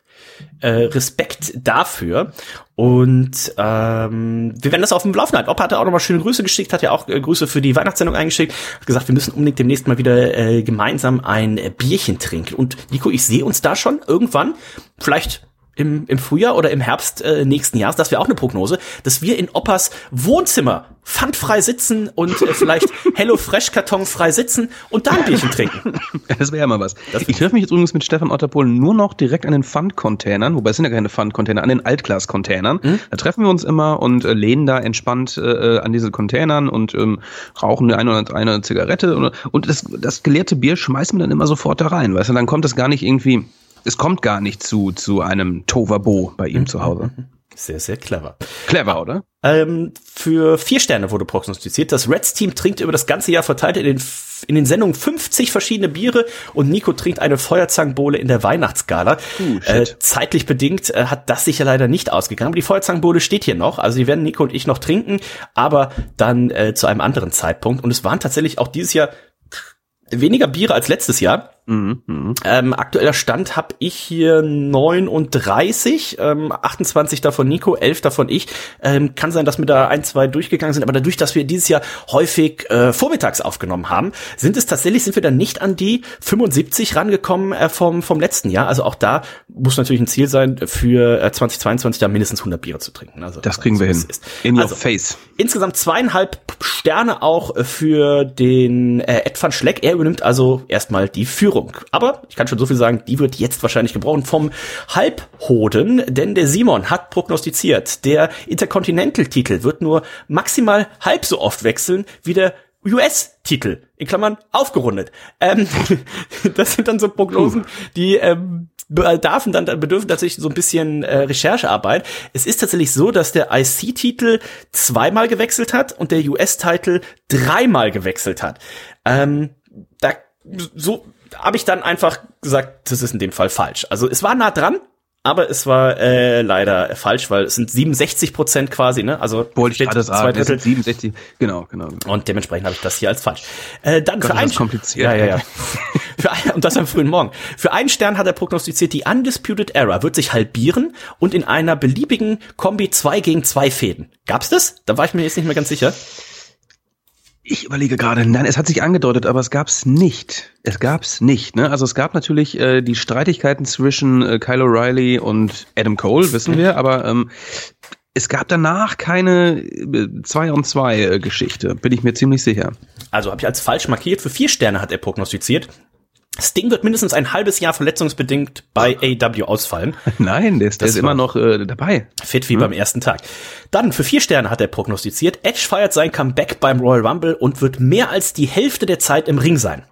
Äh, Respekt dafür. Und ähm, wir werden das auf dem Laufenden halten. Opa hat auch nochmal schöne Grüße geschickt, hat ja auch äh, Grüße für die Weihnachtssendung eingeschickt. Hat gesagt, wir müssen unbedingt demnächst mal wieder äh, gemeinsam ein äh, Bierchen trinken. Und Nico, ich sehe uns da schon irgendwann, vielleicht im, im Frühjahr oder im Herbst äh, nächsten Jahres, das wäre auch eine Prognose, dass wir in Oppas Wohnzimmer pfandfrei sitzen und äh, vielleicht Hello Fresh Karton frei sitzen und da ein Bierchen trinken. Das wäre ja mal was. Das ich treffe mich jetzt übrigens mit Stefan Otterpohl nur noch direkt an den Pfandcontainern, wobei es sind ja keine Pfandcontainer, an den Altglas-Containern. Mhm. Da treffen wir uns immer und äh, lehnen da entspannt äh, an diese Containern und ähm, rauchen eine oder eine Zigarette. Und, und das, das geleerte Bier schmeißen wir dann immer sofort da rein. Weißt du, dann kommt das gar nicht irgendwie... Es kommt gar nicht zu zu einem Tovabo bei ihm mhm. zu Hause. Sehr, sehr clever. Clever, oder? Ähm, für vier Sterne wurde prognostiziert. Das Reds-Team trinkt über das ganze Jahr verteilt in den, in den Sendungen fünfzig verschiedene Biere und Nico trinkt eine Feuerzangenbowle in der Weihnachtsgala. Uh, äh, zeitlich bedingt äh, hat das sicher leider nicht ausgegangen. Aber die Feuerzangenbowle steht hier noch. Also die werden Nico und ich noch trinken, aber dann äh, zu einem anderen Zeitpunkt. Und es waren tatsächlich auch dieses Jahr weniger Biere als letztes Jahr. Mhm, mh. ähm, aktueller Stand habe ich hier neununddreißig, ähm, achtundzwanzig davon Nico, elf davon ich. Ähm, kann sein, dass mir da ein, zwei durchgegangen sind, aber dadurch, dass wir dieses Jahr häufig äh, vormittags aufgenommen haben, sind es tatsächlich, sind wir dann nicht an die fünfundsiebzig rangekommen äh, vom vom letzten Jahr. Also auch da muss natürlich ein Ziel sein, für äh, zweitausendzweiundzwanzig da mindestens hundert Biere zu trinken. Also das kriegen wir hin. Ist. In your also, face. Insgesamt zweieinhalb Sterne auch für den äh, Ed van Schleck. Er übernimmt also erstmal die Führung. Aber ich kann schon so viel sagen, die wird jetzt wahrscheinlich gebraucht vom Halbhoden, denn der Simon hat prognostiziert, der Intercontinental-Titel wird nur maximal halb so oft wechseln wie der U S-Titel, in Klammern aufgerundet. Ähm, das sind dann so Prognosen, die ähm, bedarfen dann bedürfen tatsächlich so ein bisschen äh, Recherchearbeit. Es ist tatsächlich so, dass der I C-Titel zweimal gewechselt hat und der U S-Titel dreimal gewechselt hat. Ähm, da so habe ich dann einfach gesagt, das ist in dem Fall falsch. Also es war nah dran, aber es war äh, leider falsch, weil es sind siebenundsechzig Prozent quasi, ne? Also wollte ich gerade sagen, es sind siebenundsechzig, genau, genau. Und dementsprechend habe ich das hier als falsch. Äh, dann Gott, für einen das ist kompliziert. Ja, ja, ja. für ein, und das am frühen Morgen. Für einen Stern hat er prognostiziert, die Undisputed Era wird sich halbieren und in einer beliebigen Kombi zwei gegen zwei fäden. Gab's das? Da war ich mir jetzt nicht mehr ganz sicher. Ich überlege gerade, nein, es hat sich angedeutet, aber es gab's nicht. Es gab's nicht, ne? Also es gab natürlich äh, die Streitigkeiten zwischen äh, Kyle O'Reilly und Adam Cole, wissen wir, aber ähm, es gab danach keine äh, zwei on zwei äh, Geschichte, bin ich mir ziemlich sicher. Also habe ich als falsch markiert. Für vier Sterne hat er prognostiziert. Sting wird mindestens ein halbes Jahr verletzungsbedingt bei A E W ausfallen. Nein, der ist, der ist immer noch äh, dabei. Fit wie hm. beim ersten Tag. Dann für vier Sterne hat er prognostiziert, Edge feiert sein Comeback beim Royal Rumble und wird mehr als die Hälfte der Zeit im Ring sein.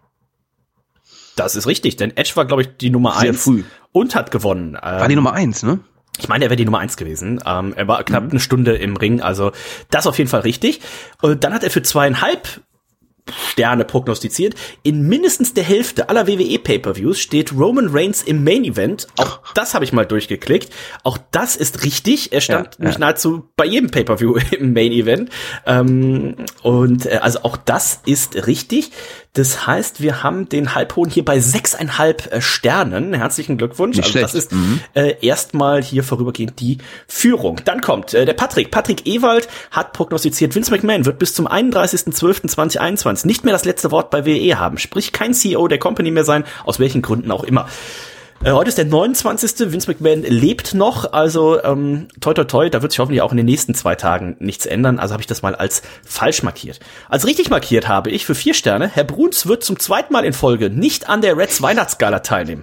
Das ist richtig, denn Edge war, glaube ich, die Nummer Sehr eins früh. Und hat gewonnen. War ähm, die Nummer eins, ne? Ich meine, er wäre die Nummer eins gewesen. Ähm, er war knapp mhm. eine Stunde im Ring, also das auf jeden Fall richtig. Und dann hat er für zweieinhalb Sterne prognostiziert. In mindestens der Hälfte aller W W E Pay-Per-Views steht Roman Reigns im Main Event. Auch das habe ich mal durchgeklickt. Auch das ist richtig. Er stand ja, nämlich ja. nahezu bei jedem Pay-Per-View im Main Event. Ähm, und äh, also auch das ist richtig. Das heißt, wir haben den Halbhoden hier bei sechseinhalb äh, Sternen. Herzlichen Glückwunsch. Nicht also schlecht. Das ist mhm. äh, erstmal hier vorübergehend die Führung. Dann kommt äh, der Patrick. Patrick Ewald hat prognostiziert, Vince McMahon wird bis zum einunddreißigsten zwölften zweitausendeinundzwanzig nicht mehr das letzte Wort bei W W E haben. Sprich, kein C E O der Company mehr sein, aus welchen Gründen auch immer. Äh, heute ist der neunundzwanzigste Vince McMahon lebt noch, also ähm, toi toi toi, da wird sich hoffentlich auch in den nächsten zwei Tagen nichts ändern. Also habe ich das mal als falsch markiert. Als richtig markiert habe ich für vier Sterne, Herr Bruns wird zum zweiten Mal in Folge nicht an der Reds Weihnachtsgala teilnehmen.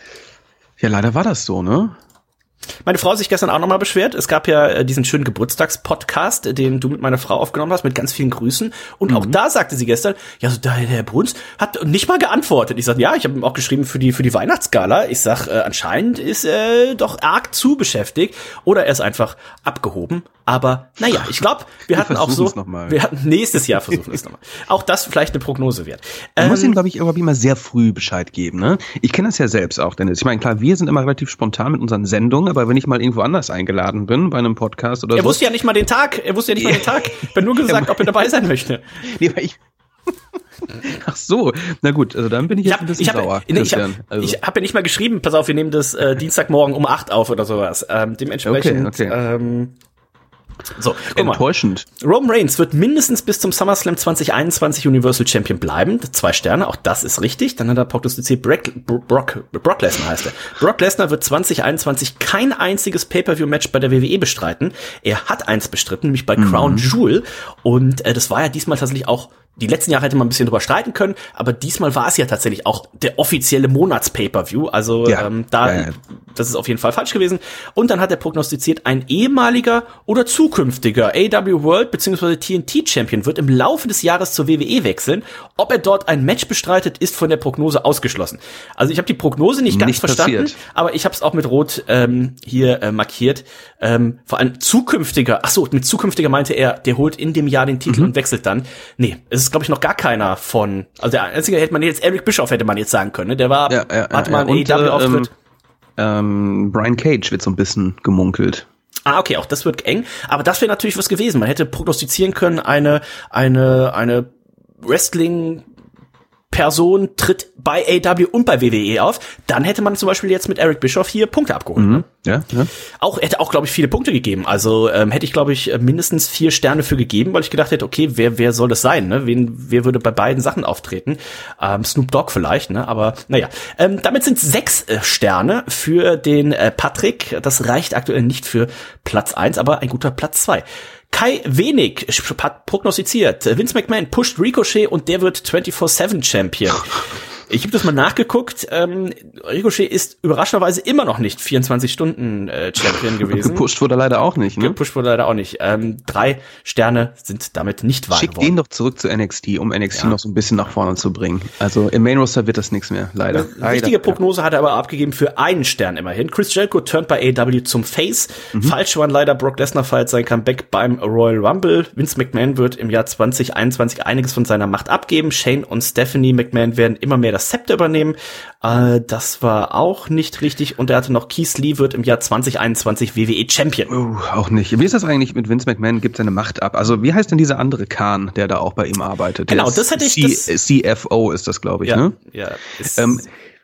Ja, leider war das so, ne? Meine Frau hat sich gestern auch nochmal beschwert. Es gab ja äh, diesen schönen Geburtstagspodcast, den du mit meiner Frau aufgenommen hast, mit ganz vielen Grüßen. Und mhm. auch da sagte sie gestern, ja, so der, der Herr Bruns hat nicht mal geantwortet. Ich sag, ja, ich habe ihm auch geschrieben für die für die Weihnachtsgala. Ich sag, äh, anscheinend ist er doch arg zu beschäftigt oder er ist einfach abgehoben. Aber naja, ich glaube, wir, wir hatten auch so, wir hatten nächstes Jahr versuchen es nochmal. Auch das vielleicht eine Prognose wert. Man ähm, muss ihm, glaube ich, aber immer sehr früh Bescheid geben. Ne? Ich kenne das ja selbst auch, Dennis. Ich meine, klar, wir sind immer relativ spontan mit unseren Sendungen, aber wenn ich mal irgendwo anders eingeladen bin, bei einem Podcast oder er so. Er wusste ja nicht mal den Tag, er wusste ja nicht mal den Tag. Ich habe nur gesagt, ob er dabei sein möchte. Nee, weil ich Ach so, na gut, also dann bin ich jetzt ich hab, ein bisschen ich hab, sauer. Nee, ich habe also. ich hab ja nicht mal geschrieben, pass auf, wir nehmen das äh, Dienstagmorgen um acht auf oder sowas. Ähm, dementsprechend, okay, okay. Ähm, so, enttäuschend. Roman Reigns wird mindestens bis zum SummerSlam zwanzig einundzwanzig Universal Champion bleiben. Zwei Sterne, auch das ist richtig. Dann hat er prognostiziert, Brock, Brock, Brock Lesnar heißt er. Brock Lesnar wird zwanzig einundzwanzig kein einziges Pay-Per-View-Match bei der W W E bestreiten. Er hat eins bestritten, nämlich bei mhm. Crown Jewel. Und äh, das war ja diesmal tatsächlich auch, die letzten Jahre hätte man ein bisschen drüber streiten können, aber diesmal war es ja tatsächlich auch der offizielle Monats-Pay-Per-View. Also ja, ähm, da, ja, ja. das ist auf jeden Fall falsch gewesen. Und dann hat er prognostiziert, ein ehemaliger oder zukünftiger A E W World bzw. T N T-Champion wird im Laufe des Jahres zur W W E wechseln. Ob er dort ein Match bestreitet, ist von der Prognose ausgeschlossen. Also ich habe die Prognose nicht ganz nicht verstanden, passiert. Aber ich habe es auch mit Rot ähm, hier äh, markiert. Ähm, vor allem zukünftiger, ach so, mit zukünftiger meinte er, der holt in dem Jahr den Titel mhm. und wechselt dann. Nee, es ist, glaube ich, noch gar keiner von, also der einzige hätte man jetzt, Eric Bischoff hätte man jetzt sagen können, ne? Der war, ja, ja, hatte ja, mal einen ja. A E W-Auftritt. Ähm, ähm, Brian Cage wird so ein bisschen gemunkelt. Ah, okay, auch das wird eng, aber das wäre natürlich was gewesen. Man hätte prognostizieren können, eine, eine, eine Wrestling- Person tritt bei A E W und bei W W E auf, dann hätte man zum Beispiel jetzt mit Eric Bischoff hier Punkte abgeholt. Mhm. Ne? Ja, ja. Auch hätte auch, glaube ich, viele Punkte gegeben. Also ähm, hätte ich, glaube ich, mindestens vier Sterne für gegeben, weil ich gedacht hätte, okay, wer wer soll das sein? Ne? Wen wer würde bei beiden Sachen auftreten? Ähm, Snoop Dogg vielleicht, ne? Aber naja, ähm, damit sind sechs äh, Sterne für den äh, Patrick. Das reicht aktuell nicht für Platz eins, aber ein guter Platz zwei. Kai Wenig hat prognostiziert, Vince McMahon pusht Ricochet und der wird vierundzwanzig sieben Champion. Ich habe das mal nachgeguckt. Ähm, Ricochet ist überraschenderweise immer noch nicht vierundzwanzig Stunden äh, Champion gewesen. Gepusht wurde er leider auch nicht, ne? Gepusht wurde er leider auch nicht. Ähm, drei Sterne sind damit nicht wahr Schick geworden. den doch zurück zu N X T, um N X T ja. noch so ein bisschen nach vorne zu bringen. Also im Main Roster wird das nichts mehr, leider. Eine richtige Prognose hat er aber abgegeben für einen Stern immerhin. Chris Jericho turnt bei A E W zum Face. Mhm. Falsch waren leider Brock Lesnar feiert sein Comeback beim Royal Rumble. Vince McMahon wird im Jahr zwanzig einundzwanzig einiges von seiner Macht abgeben. Shane und Stephanie McMahon werden immer mehr das Zepter übernehmen. Äh, das war auch nicht richtig. Und er hatte noch, Keith Lee wird im Jahr zwanzig einundzwanzig W W E Champion. Oh, auch nicht. Wie ist das eigentlich mit Vince McMahon? Gibt seine Macht ab? Also wie heißt denn dieser andere Khan, der da auch bei ihm arbeitet? Genau, der das hätte ich... C- das C F O ist das, glaube ich, ja, ne? Ja, ist ähm,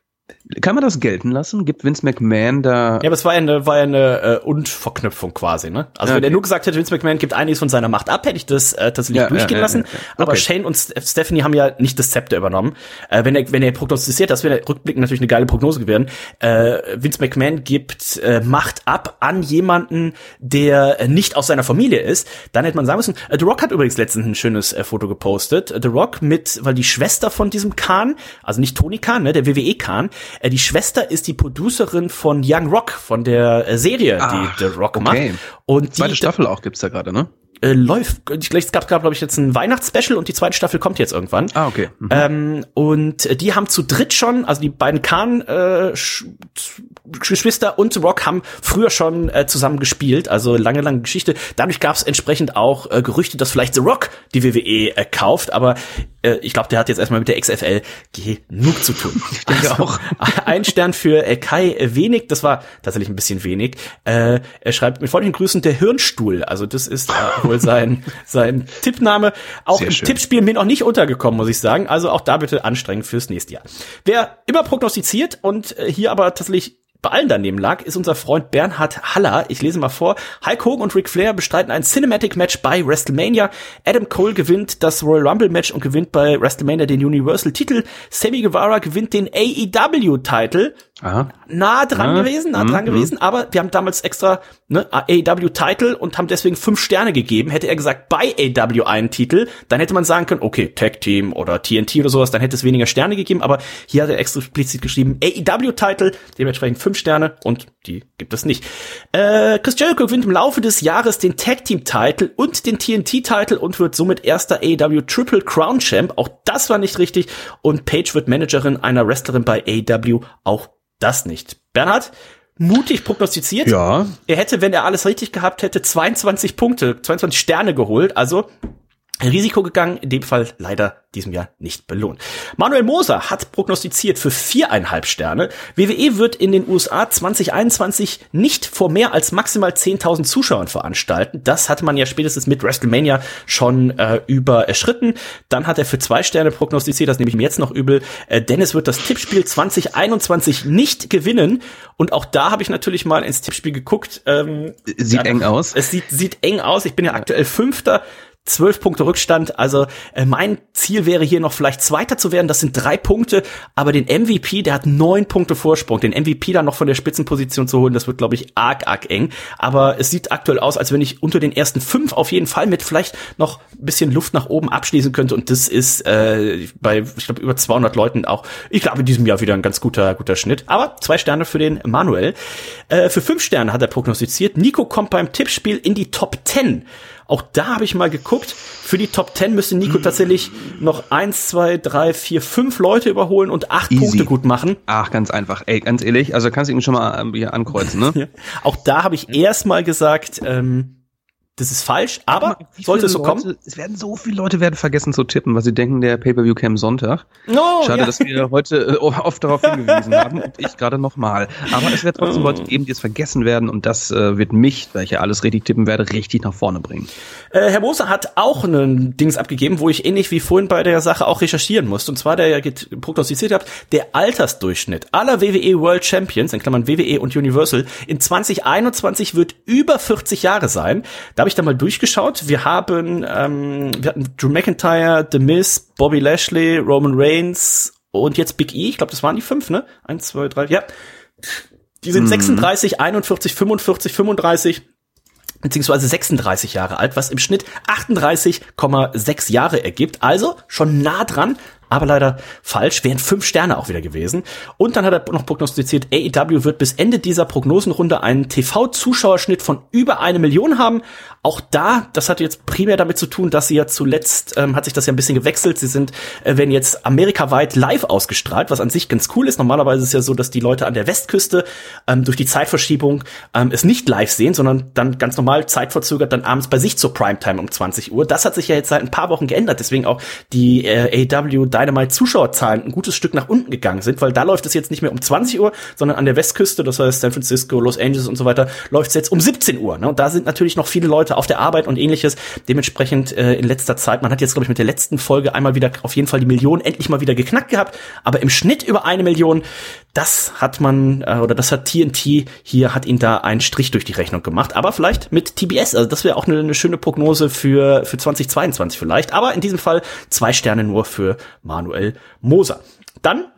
kann man das gelten lassen? Gibt Vince McMahon da... Ja, aber es war ja eine, war ja eine äh, Und-Verknüpfung quasi, ne? Also ja, wenn er okay. nur gesagt hätte, Vince McMahon gibt einiges von seiner Macht ab, hätte ich das äh, tatsächlich Ja, durchgehen ja, lassen. ja, ja, ja. Aber Okay. Shane und Stephanie haben ja nicht das Zepter übernommen. Äh, wenn er wenn er prognostiziert, das wäre rückblickend natürlich eine geile Prognose gewesen. Äh, Vince McMahon gibt äh, Macht ab an jemanden, der äh, nicht aus seiner Familie ist. Dann hätte man sagen müssen, äh, The Rock hat übrigens letztens ein schönes äh, Foto gepostet. Äh, The Rock mit, weil die Schwester von diesem Khan, also nicht Tony Khan, ne, der W W E Khan, äh, die Schwester ist die Producerin von Young Rock, von der äh, Serie, Ach, die The Rock okay. macht. Und die, Zweite Staffel auch gibt's da gerade, ne? äh, läuft, es gab, glaube ich, jetzt ein Weihnachtsspecial und die zweite Staffel kommt jetzt irgendwann. Ah, okay. Mhm. Ähm, und die haben zu dritt schon, also die beiden Khan äh, Sch- Geschwister und The Rock haben früher schon äh, zusammen gespielt, also lange, lange Geschichte. Dadurch gab es entsprechend auch äh, Gerüchte, dass vielleicht The Rock die W W E äh, kauft, aber äh, ich glaube, der hat jetzt erstmal mit der X F L genug zu tun. Ich denke also, auch. Ein Stern für äh, Kai Wenig, das war tatsächlich ein bisschen wenig. Äh, er schreibt mit freundlichen Grüßen der Hirnstuhl, also das ist äh, wohl sein sein Tippname. Auch Sehr im schön. Tippspiel mir noch nicht untergekommen, muss ich sagen. Also auch da bitte anstrengend fürs nächste Jahr. Wer immer prognostiziert und äh, hier aber tatsächlich bei allen daneben lag, ist unser Freund Bernhard Haller. Ich lese mal vor. Hulk Hogan und Ric Flair bestreiten ein Cinematic-Match bei WrestleMania. Adam Cole gewinnt das Royal Rumble-Match und gewinnt bei WrestleMania den Universal-Titel. Sammy Guevara gewinnt den A E W-Titel. Aha. Nah dran Ja. gewesen, nah Mhm. dran gewesen, aber wir haben damals extra ne, A E W-Titel und haben deswegen fünf Sterne gegeben. Hätte er gesagt, bei A E W einen Titel, dann hätte man sagen können, okay, Tag Team oder T N T oder sowas, dann hätte es weniger Sterne gegeben, aber hier hat er explizit geschrieben, A E W-Titel, dementsprechend fünf Sterne und die gibt es nicht. Äh, Chris Jericho gewinnt im Laufe des Jahres den Tag Team-Titel und den T N T-Titel und wird somit erster A E W Triple Crown Champ. Auch das war nicht richtig. Und Paige wird Managerin einer Wrestlerin bei A E W. Auch das nicht. Bernhard, mutig prognostiziert. Ja. Er hätte, wenn er alles richtig gehabt hätte, zweiundzwanzig Punkte, zweiundzwanzig Sterne geholt. Also Risiko gegangen, in dem Fall leider diesem Jahr nicht belohnt. Manuel Moser hat prognostiziert für viereinhalb Sterne. W W E wird in den U S A zwanzig einundzwanzig nicht vor mehr als maximal zehntausend Zuschauern veranstalten. Das hatte man ja spätestens mit WrestleMania schon äh, überschritten. Dann hat er für zwei Sterne prognostiziert, das nehme ich mir jetzt noch übel. Äh, Dennis wird das Tippspiel zwanzig einundzwanzig nicht gewinnen. Und auch da habe ich natürlich mal ins Tippspiel geguckt. Ähm, Sieht ja, eng aus. Es sieht, sieht eng aus. Ich bin ja aktuell Fünfter. Zwölf Punkte Rückstand, also äh, mein Ziel wäre hier noch vielleicht Zweiter zu werden, das sind drei Punkte, aber den M V P, der hat neun Punkte Vorsprung, den M V P dann noch von der Spitzenposition zu holen, das wird, glaube ich, arg, arg eng, aber es sieht aktuell aus, als wenn ich unter den ersten fünf auf jeden Fall mit vielleicht noch ein bisschen Luft nach oben abschließen könnte und das ist äh, bei, ich glaube, über zweihundert Leuten auch, ich glaube, in diesem Jahr wieder ein ganz guter, guter Schnitt, aber zwei Sterne für den Manuel. Äh, für fünf Sterne hat er prognostiziert, Nico kommt beim Tippspiel in die Top zehn. Auch da habe ich mal geguckt, für die Top zehn müsste Nico tatsächlich noch eins, zwei, drei, vier, fünf Leute überholen und acht Easy. Punkte gut machen. Ach, ganz einfach. Ey, ganz ehrlich, also kannst du ihn schon mal ähm, hier ankreuzen, ne? Ja. Auch da habe ich erst mal gesagt, ähm, das ist falsch, aber Wie sollte es so viele Leute, kommen. Es werden so viele Leute werden vergessen zu tippen, weil sie denken, der Pay-Per-View käme Sonntag. No, Schade, ja. dass wir heute äh, oft darauf hingewiesen haben und ich gerade nochmal. Aber es wird trotzdem Leute geben, die es vergessen werden und das äh, wird mich, da ich ja alles richtig tippen werde, richtig nach vorne bringen. Äh, Herr Moser hat auch einen Dings abgegeben, wo ich ähnlich wie vorhin bei der Sache auch recherchieren musste. Und zwar, der ja get- prognostiziert hat, der Altersdurchschnitt aller W W E World Champions, in Klammern W W E und Universal, in zwanzig einundzwanzig wird über vierzig Jahre sein. Da habe ich da mal durchgeschaut. Wir haben, ähm, wir hatten Drew McIntyre, The Miz, Bobby Lashley, Roman Reigns und jetzt Big E. Ich glaube, das waren die fünf, ne? Eins, zwei, drei, ja. Die sind mhm. sechsunddreißig, einundvierzig, fünfundvierzig, fünfunddreißig. Beziehungsweise sechsunddreißig Jahre alt, was im Schnitt achtunddreißig Komma sechs Jahre ergibt. Also schon nah dran, aber leider falsch. Wären fünf Sterne auch wieder gewesen. Und dann hat er noch prognostiziert, A E W wird bis Ende dieser Prognosenrunde einen T V-Zuschauerschnitt von über eine Million haben. Auch da, das hat jetzt primär damit zu tun, dass sie ja zuletzt, ähm, hat sich das ja ein bisschen gewechselt. Sie sind, äh, werden jetzt amerikaweit live ausgestrahlt, was an sich ganz cool ist. Normalerweise ist es ja so, dass die Leute an der Westküste ähm, durch die Zeitverschiebung ähm, es nicht live sehen, sondern dann ganz normal zeitverzögert dann abends bei sich zur Primetime um zwanzig Uhr. Das hat sich ja jetzt seit ein paar Wochen geändert. Deswegen auch die äh, A E W Dynamite-Zuschauerzahlen ein gutes Stück nach unten gegangen sind, weil da läuft es jetzt nicht mehr um zwanzig Uhr, sondern an der Westküste, das heißt San Francisco, Los Angeles und so weiter, läuft es jetzt um siebzehn Uhr. Ne? Und da sind natürlich noch viele Leute auf der Arbeit und ähnliches. Dementsprechend äh, in letzter Zeit, man hat jetzt, glaube ich, mit der letzten Folge einmal wieder auf jeden Fall die Million endlich mal wieder geknackt gehabt, aber im Schnitt über eine Million, das hat man, äh, oder das hat T N T hier, hat ihn da einen Strich durch die Rechnung gemacht, aber vielleicht mit T B S, also das wäre auch eine, eine schöne Prognose für, für zwanzig zweiundzwanzig vielleicht, aber in diesem Fall zwei Sterne nur für Manuel Moser. Dann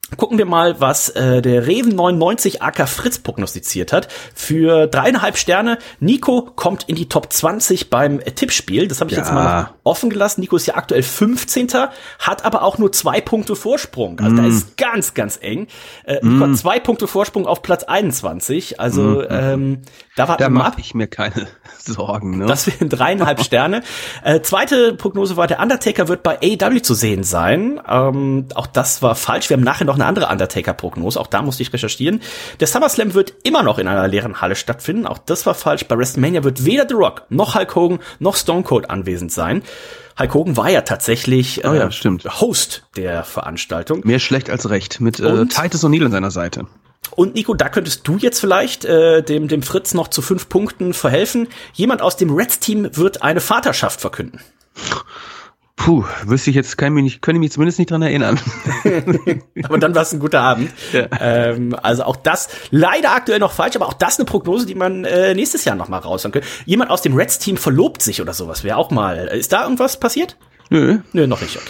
Gucken wir mal, was äh, der Reven neunundneunzig aka Fritz prognostiziert hat. Für dreieinhalb Sterne. Nico kommt in die Top zwanzig beim äh, Tippspiel. Das habe ich ja. jetzt mal noch offen gelassen. Nico ist ja aktuell fünfzehnter, hat aber auch nur zwei Punkte Vorsprung. Also mm. da ist ganz, ganz eng. Äh, Nico mm. hat zwei Punkte Vorsprung auf Platz einundzwanzig. Also mm. ähm, da war da mache ich mir keine Sorgen. Ne? Das wären dreieinhalb Sterne. Äh, zweite Prognose war, der Undertaker wird bei A E W zu sehen sein. Ähm, auch das war falsch. Wir haben nachher noch eine andere Undertaker-Prognose, auch da musste ich recherchieren. Der SummerSlam wird immer noch in einer leeren Halle stattfinden, auch das war falsch. Bei WrestleMania wird weder The Rock noch Hulk Hogan noch Stone Cold anwesend sein. Hulk Hogan war ja tatsächlich äh, oh ja, stimmt. Host der Veranstaltung. Mehr schlecht als recht, mit äh, Titus O'Neil an seiner Seite. Und Nico, da könntest du jetzt vielleicht äh, dem, dem Fritz noch zu fünf Punkten verhelfen. Jemand aus dem Reds-Team wird eine Vaterschaft verkünden. Puh, wüsste ich jetzt, kann ich mich nicht, könnte ich mich zumindest nicht dran erinnern. Aber dann war es ein guter Abend. Ja. Ähm, also auch das leider aktuell noch falsch, aber auch das eine Prognose, die man äh, nächstes Jahr noch mal raushauen könnte. Jemand aus dem Reds-Team verlobt sich oder sowas, wäre auch mal. Ist da irgendwas passiert? Nö. Nö, noch nicht, okay.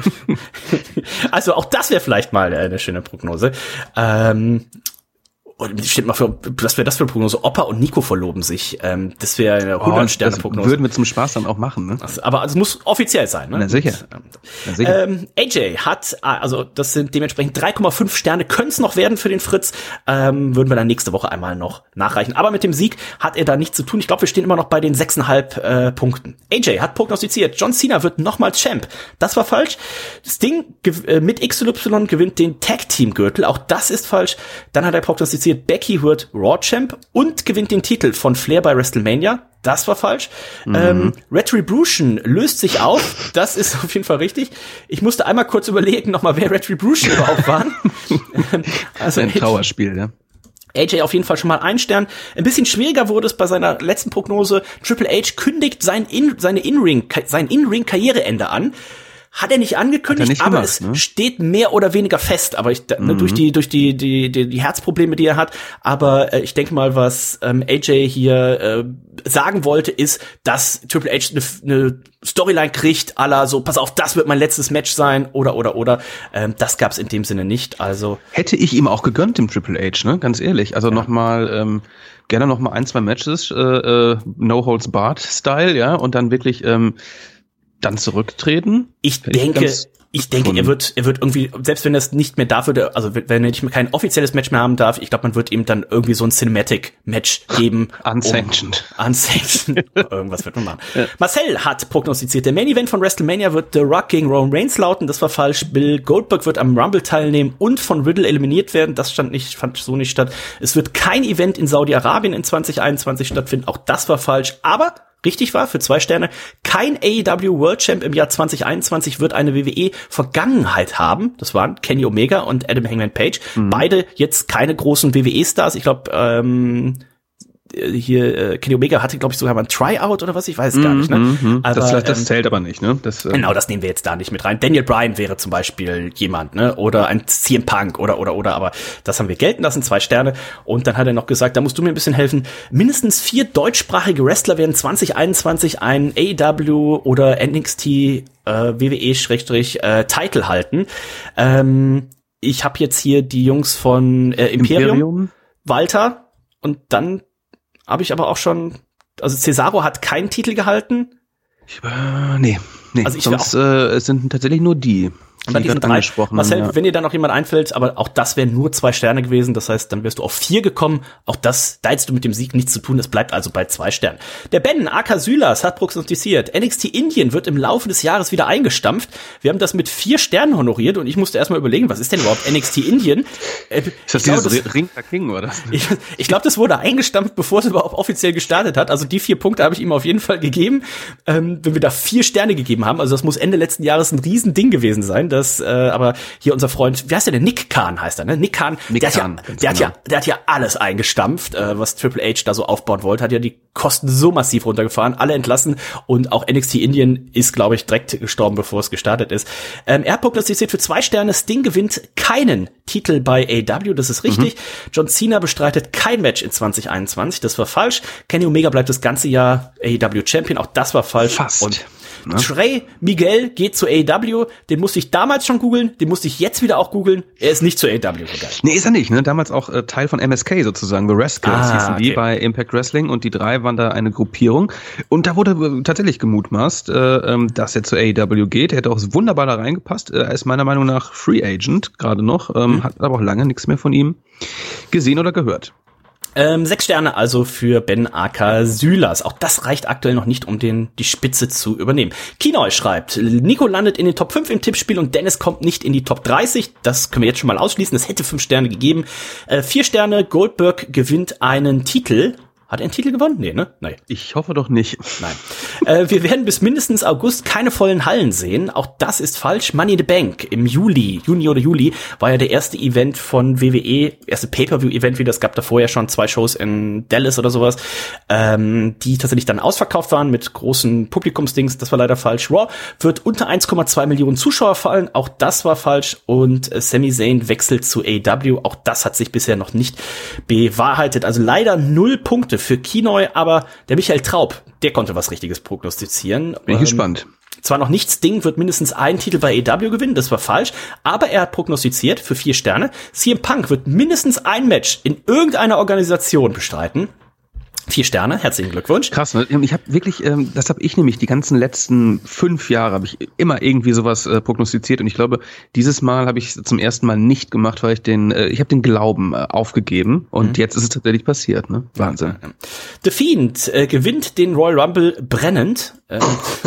Also auch das wäre vielleicht mal eine schöne Prognose. Ähm, Und steht mal für, was wäre das für eine Prognose? Opa und Nico verloben sich. Ähm, das wäre eine hundert-Sterne-Prognose. Das würden wir zum Spaß dann auch machen, ne? Also, aber es muss offiziell sein, ne? Na sicher. Na sicher. Ähm, A J hat, also das sind dementsprechend drei Komma fünf Sterne, können es noch werden für den Fritz. Ähm, würden wir dann nächste Woche einmal noch nachreichen. Aber mit dem Sieg hat er da nichts zu tun. Ich glaube, wir stehen immer noch bei den sechseinhalb äh, Punkten. A J hat prognostiziert, John Cena wird nochmal Champ. Das war falsch. Sting äh, mit X Y gewinnt den Tag-Team-Gürtel. Auch das ist falsch. Dann hat er prognostiziert, Becky wird Raw Champ und gewinnt den Titel von Flair bei WrestleMania. Das war falsch. Mhm. Ähm, Retribution löst sich auf. Das ist auf jeden Fall richtig. Ich musste einmal kurz überlegen, nochmal, wer Retribution überhaupt waren. Also ein Trauerspiel, ja. A J auf jeden Fall schon mal ein Stern. Ein bisschen schwieriger wurde es bei seiner letzten Prognose. Triple H kündigt sein In, seine In-Ring, sein In-Ring-Karriereende an. Hat er nicht angekündigt, nicht aber gemacht, es ne? steht mehr oder weniger fest. Aber ich, mhm. ne, durch die, durch die, die, die, die Herzprobleme, die er hat. Aber äh, ich denke mal, was ähm, A J hier äh, sagen wollte, ist, dass Triple H eine ne Storyline kriegt, à la so, pass auf, das wird mein letztes Match sein, oder, oder, oder. Ähm, das gab's in dem Sinne nicht. Also hätte ich ihm auch gegönnt, dem Triple H, ne? Ganz ehrlich. Also ja. nochmal, ähm, gerne noch mal ein, zwei Matches, äh, äh, No Holds Barred Style, ja, und dann wirklich, ähm, dann zurücktreten? Ich denke, ich denke, er wird, er wird irgendwie, selbst wenn er es nicht mehr darf, würde, also wenn er nicht mehr kein offizielles Match mehr haben darf, ich glaube, man wird ihm dann irgendwie so ein Cinematic-Match geben. Unsanctioned. Um, unsanctioned. Irgendwas wird man machen. Ja. Marcel hat prognostiziert, der Main Event von WrestleMania wird The Rock gegen Roman Reigns lauten. Das war falsch. Bill Goldberg wird am Rumble teilnehmen und von Riddle eliminiert werden. Das stand nicht, fand so nicht statt. Es wird kein Event in Saudi-Arabien in zwanzig einundzwanzig stattfinden. Auch das war falsch. Aber richtig war, für zwei Sterne, kein A E W World Champ im Jahr zwanzig einundzwanzig wird eine W W E-Vergangenheit haben. Das waren Kenny Omega und Adam Hangman Page. Mhm. Beide jetzt keine großen W W E-Stars. Ich glaube, ähm, hier äh, Kenny Omega hatte, glaube ich, sogar mal ein Tryout oder was, ich weiß es gar nicht. Ne? Mhm. Aber, das, das ähm, zählt aber nicht, ne? Das, äh genau, das nehmen wir jetzt da nicht mit rein. Daniel Bryan wäre zum Beispiel jemand, ne? Oder ein C M Punk oder, oder, oder, aber das haben wir gelten lassen, zwei Sterne. Und dann hat er noch gesagt, da musst du mir ein bisschen helfen. Mindestens vier deutschsprachige Wrestler werden zwanzig einundzwanzig ein A E W oder N X T äh, W W E-Title halten. Ähm, ich habe jetzt hier die Jungs von äh, Imperium, Imperium, Walter und dann habe ich aber auch schon, also Cesaro hat keinen Titel gehalten. Ich, äh, nee, nee. Also ich sonst auch, äh, es sind tatsächlich nur die. Bei diesen drei, Marcel, ja. Wenn dir da noch jemand einfällt, aber auch das wären nur zwei Sterne gewesen, das heißt, dann wärst du auf vier gekommen, auch das, da hättest du mit dem Sieg nichts zu tun, es bleibt also bei zwei Sternen. Der Ben, aka Sylas, hat prognostiziert, N X T Indien wird im Laufe des Jahres wieder eingestampft, wir haben das mit vier Sternen honoriert und ich musste erstmal überlegen, was ist denn überhaupt N X T Indien? Äh, ist das dieses glaube, das, Ring der King, oder? Ich, ich glaube, das wurde eingestampft, bevor es überhaupt offiziell gestartet hat, also die vier Punkte habe ich ihm auf jeden Fall gegeben, ähm, wenn wir da vier Sterne gegeben haben, also das muss Ende letzten Jahres ein Riesending gewesen sein, das, äh, aber hier unser Freund, wie heißt der denn? Nick Khan heißt er, ne? Nick Khan, Nick der, Khan, hat ja, der, hat ja, der hat ja alles eingestampft, äh, was Triple H da so aufbauen wollte, hat ja die Kosten so massiv runtergefahren, alle entlassen und auch N X T Indien ist, glaube ich, direkt gestorben, bevor es gestartet ist. Ähm, er prognostiziert für zwei Sterne, Sting gewinnt keinen Titel bei A E W, das ist richtig. Mhm. John Cena bestreitet kein Match in zwanzig einundzwanzig, das war falsch. Kenny Omega bleibt das ganze Jahr A E W Champion, auch das war falsch. Fast. Und Ne? Trey Miguel geht zu A E W, den musste ich damals schon googeln, den musste ich jetzt wieder auch googeln. Er ist nicht zu A E W gegangen. Nee, ist er nicht, ne? Damals auch äh, Teil von M S K sozusagen, The Rascals ah, hießen die okay. bei Impact Wrestling und die drei waren da eine Gruppierung. Und da wurde äh, tatsächlich gemutmaßt, äh, ähm, dass er zu A E W geht. Er hätte auch wunderbar da reingepasst. Er ist meiner Meinung nach Free Agent gerade noch, ähm, mhm. hat aber auch lange nichts mehr von ihm gesehen oder gehört. Ähm, sechs Sterne also für Ben Aka Sylas. Auch das reicht aktuell noch nicht, um den die Spitze zu übernehmen. Kinoy schreibt, Nico landet in den Top fünf im Tippspiel und Dennis kommt nicht in die Top dreißig. Das können wir jetzt schon mal ausschließen. Es hätte fünf Sterne gegeben. Äh, vier Sterne, Goldberg gewinnt einen Titel. Hat er einen Titel gewonnen? Nee, ne? Nein. Ich hoffe doch nicht. Nein. äh, wir werden bis mindestens August keine vollen Hallen sehen. Auch das ist falsch. Money in the Bank im Juli, Juni oder Juli, war ja der erste Event von W W E, erste Pay-Per-View-Event wieder. Es gab davor ja schon zwei Shows in Dallas oder sowas, ähm, die tatsächlich dann ausverkauft waren mit großen Publikumsdings. Das war leider falsch. Raw wird unter eins Komma zwei Millionen Zuschauer fallen. Auch das war falsch. Und äh, Sami Zayn wechselt zu A E W. Auch das hat sich bisher noch nicht bewahrheitet. Also leider null Punkte für Kinoy, aber der Michael Traub, der konnte was Richtiges prognostizieren. Bin ich ähm, gespannt. Zwar noch nicht, Sting wird mindestens einen Titel bei A E W gewinnen, das war falsch, aber er hat prognostiziert für vier Sterne, C M Punk wird mindestens ein Match in irgendeiner Organisation bestreiten. Vier Sterne, herzlichen Glückwunsch. Krass, ne? Ich habe wirklich, ähm, das habe ich nämlich die ganzen letzten fünf Jahre habe ich immer irgendwie sowas äh, prognostiziert und ich glaube, dieses Mal habe ich es zum ersten Mal nicht gemacht, weil ich den, äh, ich habe den Glauben äh, aufgegeben und mhm. jetzt ist es tatsächlich passiert, ne? Wahnsinn. The Fiend äh, gewinnt den Royal Rumble brennend. Äh,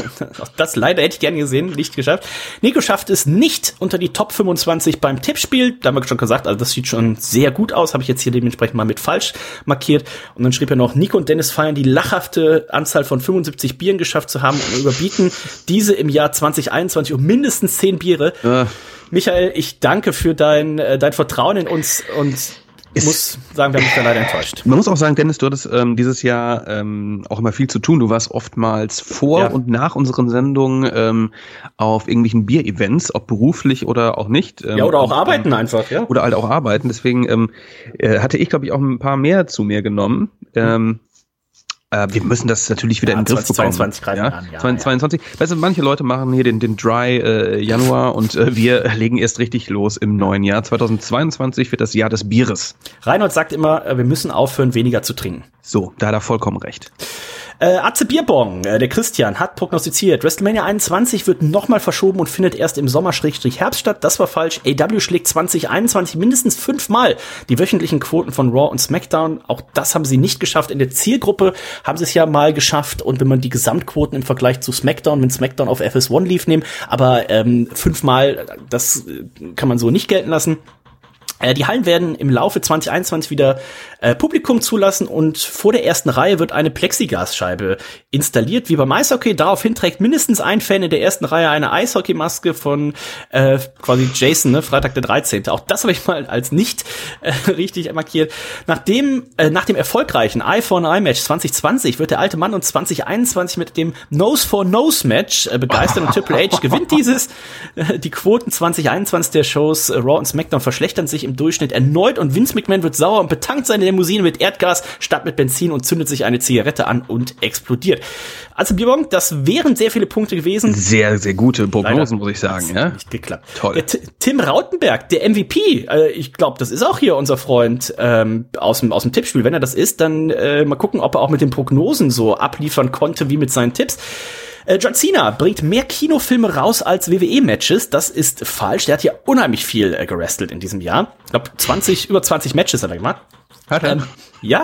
das leider hätte ich gerne gesehen, nicht geschafft. Nico schafft es nicht unter die Top fünfundzwanzig beim Tippspiel. Da haben wir schon gesagt, also das sieht schon sehr gut aus. Habe ich jetzt hier dementsprechend mal mit falsch markiert. Und dann schrieb er noch, Nico und Dennis feiern die lachhafte Anzahl von fünfundsiebzig Bieren geschafft zu haben und überbieten diese im Jahr zwanzig einundzwanzig um mindestens zehn Biere. Ja. Michael, ich danke für dein, äh, dein Vertrauen in uns und ich muss sagen, wir haben mich da leider enttäuscht. Man muss auch sagen, Dennis, du hattest ähm, dieses Jahr ähm, auch immer viel zu tun. Du warst oftmals vor ja. und nach unseren Sendungen ähm, auf irgendwelchen Bier-Events, ob beruflich oder auch nicht. Ähm, ja, oder auch und, arbeiten einfach, ja. Oder halt auch arbeiten. Deswegen ähm, äh, hatte ich, glaube ich, auch ein paar mehr zu mir genommen. Ähm, Äh, wir müssen das natürlich wieder ja, in den Griff bekommen. zwanzig ja? An, ja, zweiundzwanzig Ja. Weißt du, manche Leute machen hier den, den Dry äh, Januar und äh, wir legen erst richtig los im neuen Jahr. zweitausendzweiundzwanzig wird das Jahr des Bieres. Reinhold sagt immer, wir müssen aufhören, weniger zu trinken. So, da hat er vollkommen recht. Äh, Atze Bierbong, äh, der Christian, hat prognostiziert, WrestleMania einundzwanzig wird nochmal verschoben und findet erst im Sommer-Herbst statt. Das war falsch. A E W schlägt zwanzig einundzwanzig mindestens fünfmal die wöchentlichen Quoten von Raw und SmackDown. Auch das haben sie nicht geschafft. In der Zielgruppe haben sie es ja mal geschafft. Und wenn man die Gesamtquoten im Vergleich zu SmackDown, wenn SmackDown auf F S eins lief, nehmen, aber ähm, fünfmal, das kann man so nicht gelten lassen. Die Hallen werden im Laufe zwanzig einundzwanzig wieder äh, Publikum zulassen und vor der ersten Reihe wird eine Plexiglasscheibe installiert, wie beim Eishockey. Daraufhin trägt mindestens ein Fan in der ersten Reihe eine Eishockeymaske von äh, quasi Jason, ne, Freitag der dreizehnte Auch das habe ich mal als nicht äh, richtig markiert. Nachdem, äh, nach dem erfolgreichen Eye for an Eye Match zwanzig zwanzig wird der alte Mann uns zwanzig einundzwanzig mit dem Nose for Nose Match äh, begeistern und Triple H gewinnt dieses. Äh, die Quoten zwanzig einundzwanzig der Shows äh, Raw und SmackDown verschlechtern sich im Durchschnitt erneut und Vince McMahon wird sauer und betankt seine Limousine mit Erdgas statt mit Benzin und zündet sich eine Zigarette an und explodiert. Also Bierbong, das wären sehr viele Punkte gewesen. Sehr, sehr gute Prognosen, muss ich sagen. Ja? Nicht geklappt. Toll. Der T- Tim Rautenberg, der M V P, äh, ich glaube, das ist auch hier unser Freund ähm, aus dem aus dem Tippspiel. Wenn er das ist, dann äh, mal gucken, ob er auch mit den Prognosen so abliefern konnte wie mit seinen Tipps. John Cena bringt mehr Kinofilme raus als W W E-Matches. Das ist falsch. Der hat ja unheimlich viel äh, gerestelt in diesem Jahr. Ich glaube, zwanzig, über zwanzig Matches hat er gemacht. Hat er? Ähm, ja.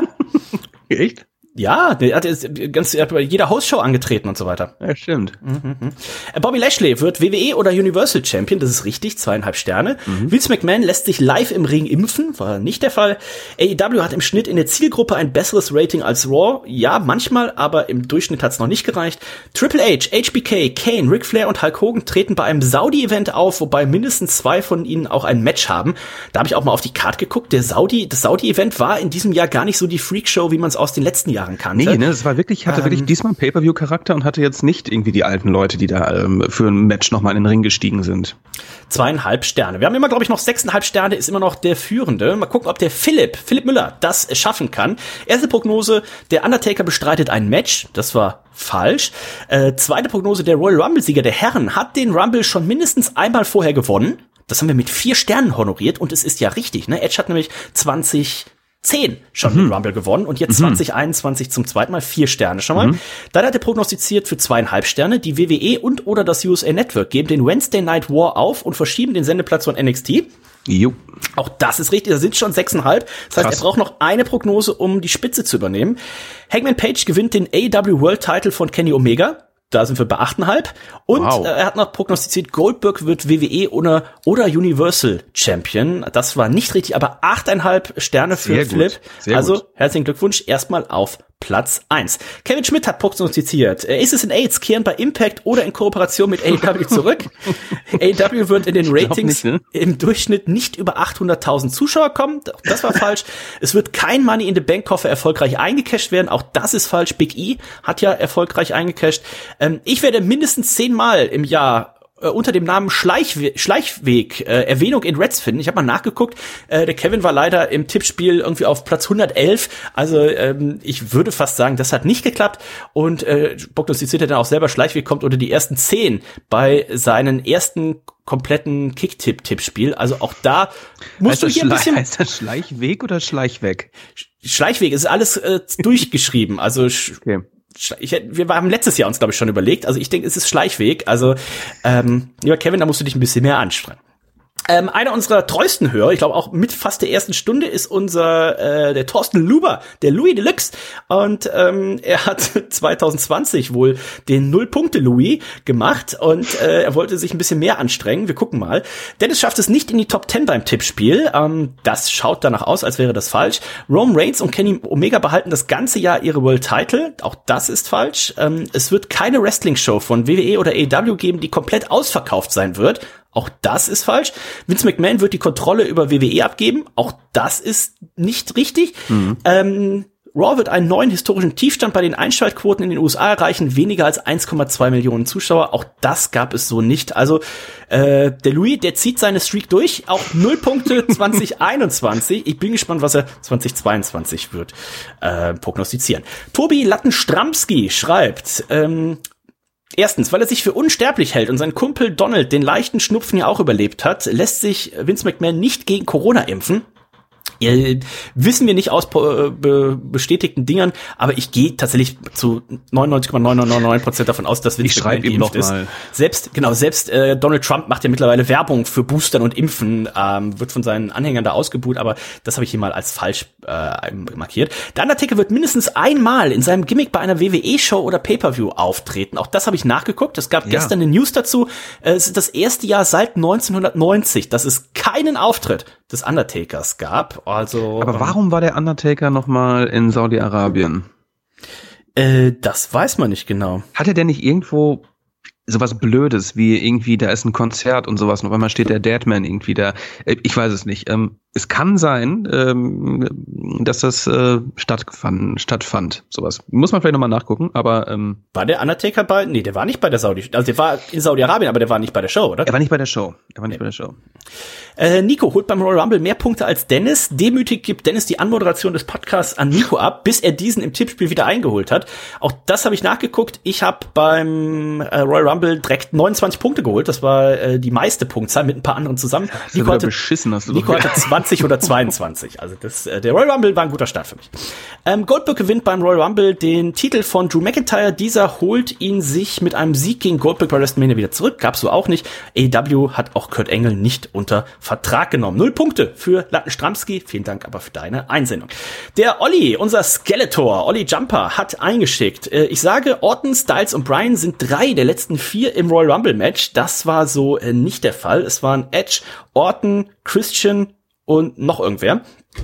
Echt? Ja, der hat ganz, er hat bei jeder Host-Show angetreten und so weiter. Ja, stimmt. Mhm, mhm. Bobby Lashley wird W W E oder Universal Champion, das ist richtig, zweieinhalb Sterne. Mhm. Vince McMahon lässt sich live im Ring impfen, war nicht der Fall. A E W hat im Schnitt in der Zielgruppe ein besseres Rating als Raw. Ja, manchmal, aber im Durchschnitt hat's noch nicht gereicht. Triple H, H B K, Kane, Ric Flair und Hulk Hogan treten bei einem Saudi-Event auf, wobei mindestens zwei von ihnen auch ein Match haben. Da habe ich auch mal auf die Karte geguckt. Der Saudi, das Saudi-Event war in diesem Jahr gar nicht so die Freakshow, wie man es aus den letzten Jahren Jahren kannte. Nee, ne, es war wirklich, hatte ähm, wirklich diesmal einen Pay-Per-View-Charakter und hatte jetzt nicht irgendwie die alten Leute, die da ähm, für ein Match nochmal in den Ring gestiegen sind. Zweieinhalb Sterne. Wir haben immer, glaube ich, noch sechseinhalb Sterne, ist immer noch der Führende. Mal gucken, ob der Philipp, Philipp Müller, das schaffen kann. Erste Prognose, der Undertaker bestreitet ein Match. Das war falsch. Äh, zweite Prognose, der Royal Rumble-Sieger der Herren hat den Rumble schon mindestens einmal vorher gewonnen. Das haben wir mit vier Sternen honoriert und es ist ja richtig, ne? Edge hat nämlich zwanzig zehn schon mhm. den Rumble gewonnen und jetzt mhm. zwanzig einundzwanzig zum zweiten Mal vier Sterne schon mal. Mhm. Dann hat er prognostiziert für zweieinhalb Sterne, die W W E und oder das U S A Network geben den Wednesday Night War auf und verschieben den Sendeplatz von N X T. Jo. Auch das ist richtig, da sind schon sechseinhalb. Das heißt, Krass. Er braucht noch eine Prognose, um die Spitze zu übernehmen. Hangman Page gewinnt den A E W World Title von Kenny Omega. Da sind wir bei achteinhalb. Und wow. äh, er hat noch prognostiziert, Goldberg wird W W E oder, oder Universal Champion. Das war nicht richtig, aber achteinhalb Sterne für Sehr Philipp. Sehr also gut. Herzlichen Glückwunsch erstmal auf Platz eins. Kevin Schmidt hat prognostiziert, Aces and Aids kehren bei Impact oder in Kooperation mit A E W zurück. A E W wird in den Ratings nicht, ne? im Durchschnitt nicht über achthunderttausend Zuschauer kommen. Das war falsch. Es wird kein Money in the Bank Koffer erfolgreich eingecasht werden. Auch das ist falsch. Big E hat ja erfolgreich eingecasht. Ähm, ich werde mindestens zehnmal im Jahr unter dem Namen Schleichwe- Schleichweg äh, Erwähnung in Reds finden. Ich habe mal nachgeguckt. Äh, der Kevin war leider im Tippspiel irgendwie auf Platz hundertelf. Also ähm, ich würde fast sagen, das hat nicht geklappt. Und äh, prognostiziert er dann auch selber, Schleichweg kommt unter die ersten zehn bei seinen ersten kompletten Kicktipp-Tippspiel. Also auch da musst heißt du hier ein bisschen... Heißt das Schleichweg oder Schleichweg? Schleichweg, es ist alles äh, durchgeschrieben. Also okay. Ich, wir haben letztes Jahr uns, glaube ich, schon überlegt. Also ich denke, es ist Schleichweg. Also, ähm, lieber Kevin, da musst du dich ein bisschen mehr anstrengen. Ähm, einer unserer treuesten Hörer, ich glaube auch mit fast der ersten Stunde, ist unser äh, der Thorsten Luber, der Louis Deluxe. Und ähm, er hat zwanzig zwanzig wohl den Null-Punkte-Louis gemacht und äh, er wollte sich ein bisschen mehr anstrengen. Wir gucken mal. Dennis schafft es nicht in die Top zehn beim Tippspiel. Ähm, das schaut danach aus, als wäre das falsch. Roman Reigns und Kenny Omega behalten das ganze Jahr ihre World Title. Auch das ist falsch. Ähm, es wird keine Wrestling-Show von W W E oder A E W geben, die komplett ausverkauft sein wird. Auch das ist falsch. Vince McMahon wird die Kontrolle über W W E abgeben. Auch das ist nicht richtig. Mhm. Ähm, Raw wird einen neuen historischen Tiefstand bei den Einschaltquoten in den U S A erreichen. Weniger als eins Komma zwei Millionen Zuschauer. Auch das gab es so nicht. Also äh, der Louis, der zieht seine Streak durch. Auch null Punkte zwanzig einundzwanzig. Ich bin gespannt, was er zwanzig zweiundzwanzig wird äh, prognostizieren. Tobi Lattenstramski schreibt... Ähm, Erstens, weil er sich für unsterblich hält und sein Kumpel Donald den leichten Schnupfen ja auch überlebt hat, lässt sich Vince McMahon nicht gegen Corona impfen. Äh, wissen wir nicht aus äh, be- bestätigten Dingern, aber ich gehe tatsächlich zu neunundneunzig Komma neun neun neun neun Prozent davon aus, dass Vince McMahon geimpft ist. Mal. Selbst, genau, selbst äh, Donald Trump macht ja mittlerweile Werbung für Boostern und Impfen, ähm, wird von seinen Anhängern da ausgebuht, aber das habe ich hier mal als falsch äh, markiert. Der Undertaker wird mindestens einmal in seinem Gimmick bei einer W W E-Show oder Pay-Per-View auftreten. Auch das habe ich nachgeguckt. Es gab ja. gestern eine News dazu. Äh, es ist das erste Jahr seit neunzehnhundertneunzig, dass es keinen Auftritt des Undertakers gab. Also, aber warum war der Undertaker nochmal in Saudi-Arabien? Äh, das weiß man nicht genau. Hat er denn nicht irgendwo sowas Blödes, wie irgendwie, da ist ein Konzert und sowas, und auf einmal steht der Deadman irgendwie da. Ich weiß es nicht. Ähm, es kann sein, ähm, dass das äh, stattfand, stattfand, sowas. Muss man vielleicht nochmal nachgucken, aber... Ähm, war der Undertaker bei... Nee, der war nicht bei der Saudi... Also der war in Saudi-Arabien, aber der war nicht bei der Show, oder? Er war nicht bei der Show. Er war nicht nee. bei der Show. Äh, Nico holt beim Royal Rumble mehr Punkte als Dennis. Demütig gibt Dennis die Anmoderation des Podcasts an Nico ab, bis er diesen im Tippspiel wieder eingeholt hat. Auch das habe ich nachgeguckt. Ich habe beim äh, Royal Rumble direkt neunundzwanzig Punkte geholt. Das war äh, die meiste Punktzahl mit ein paar anderen zusammen. Ja, Nico hatte, beschissen, hast du Nico hatte zwanzig oder zweiundzwanzig. Also das, äh, der Royal Rumble war ein guter Start für mich. Ähm, Goldberg gewinnt beim Royal Rumble den Titel von Drew McIntyre. Dieser holt ihn sich mit einem Sieg gegen Goldberg bei WrestleMania wieder zurück. Gab's so auch nicht. A E W hat auch Kurt Angle nicht unter Vertrag genommen. Null Punkte für Lattenstramski. Vielen Dank aber für deine Einsendung. Der Olli, unser Skeletor, Olli Jumper, hat eingeschickt. Äh, ich sage, Orton, Styles und Bryan sind drei der letzten vier im Royal Rumble Match. Das war so äh, nicht der Fall. Es waren Edge, Orton, Christian und noch irgendwer.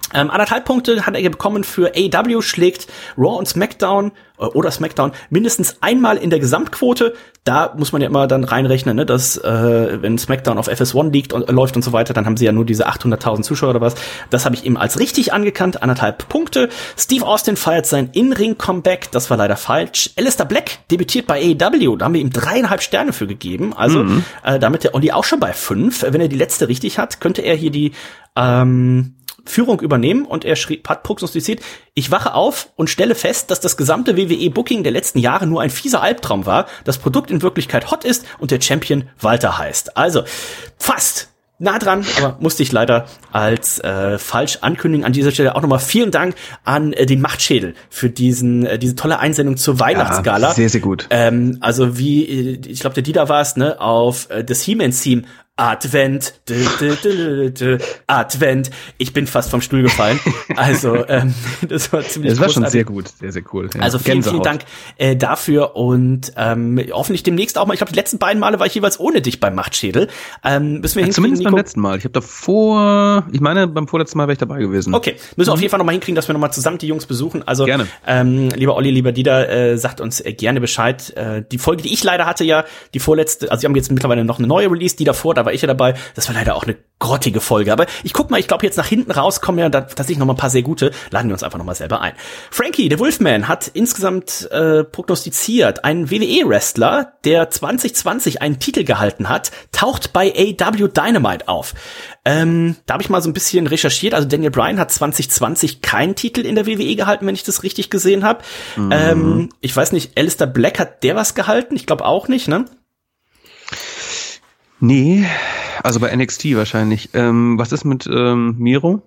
Ähm, anderthalb Punkte hat er bekommen für A E W, schlägt Raw und SmackDown äh, oder SmackDown mindestens einmal in der Gesamtquote. Da muss man ja immer dann reinrechnen, ne, dass äh, wenn SmackDown auf F S eins liegt und äh, läuft und so weiter, dann haben sie ja nur diese achthunderttausend Zuschauer oder was. Das habe ich ihm als richtig angekannt, anderthalb Punkte. Steve Austin feiert sein In-Ring-Comeback, das war leider falsch. Aleister Black debütiert bei A E W, da haben wir ihm dreieinhalb Sterne für gegeben. Also mhm. äh, damit der Olli auch schon bei fünf. Wenn er die letzte richtig hat, könnte er hier die ähm, Führung übernehmen, und er schrieb, hat prognostiziert: Ich wache auf und stelle fest, dass das gesamte W W E-Booking der letzten Jahre nur ein fieser Albtraum war, das Produkt in Wirklichkeit hot ist und der Champion Walter heißt. Also fast nah dran, aber musste ich leider als äh, falsch ankündigen. An dieser Stelle auch nochmal vielen Dank an äh, den Machtschädel für diesen äh, diese tolle Einsendung zur Weihnachtsgala. Ja, sehr, sehr gut. Ähm, also wie, äh, ich glaube, der Dieter war es, ne, auf äh, das He-Man-Theme. Advent, dü, dü, dü, dü, Advent. Ich bin fast vom Stuhl gefallen. Also ähm, das war ziemlich Das war großartig. Schon sehr gut, sehr, sehr cool. Ja. Also vielen, Gänsehaut. vielen Dank äh, dafür, und ähm, hoffentlich demnächst auch mal. Ich glaube, die letzten beiden Male war ich jeweils ohne dich beim Machtschädel. Ähm, müssen wir ja, zumindest Nico? beim letzten Mal. Ich habe davor, ich meine, beim vorletzten Mal wäre ich dabei gewesen. Okay, müssen wir auf jeden Fall noch mal hinkriegen, dass wir noch mal zusammen die Jungs besuchen. Also gerne. Ähm, lieber Olli, lieber Dieter, äh, sagt uns äh, gerne Bescheid. Äh, die Folge, die ich leider hatte, ja, die vorletzte, also sie haben jetzt mittlerweile noch eine neue Release, die davor, da war ich ja dabei. Das war leider auch eine grottige Folge. Aber ich guck mal, ich glaube jetzt nach hinten raus kommen ja da, tatsächlich noch mal ein paar sehr gute. Laden wir uns einfach noch mal selber ein. Frankie, der Wolfman, hat insgesamt äh, prognostiziert, ein W W E-Wrestler, der zwanzig zwanzig einen Titel gehalten hat, taucht bei A E W Dynamite auf. Ähm, da habe ich mal so ein bisschen recherchiert. Also Daniel Bryan hat zwanzig zwanzig keinen Titel in der W W E gehalten, wenn ich das richtig gesehen habe. Mhm. Ähm, ich weiß nicht, Aleister Black, hat der was gehalten? Ich glaube auch nicht, ne? Nee, also bei N X T wahrscheinlich. Ähm, was ist mit ähm, Miro?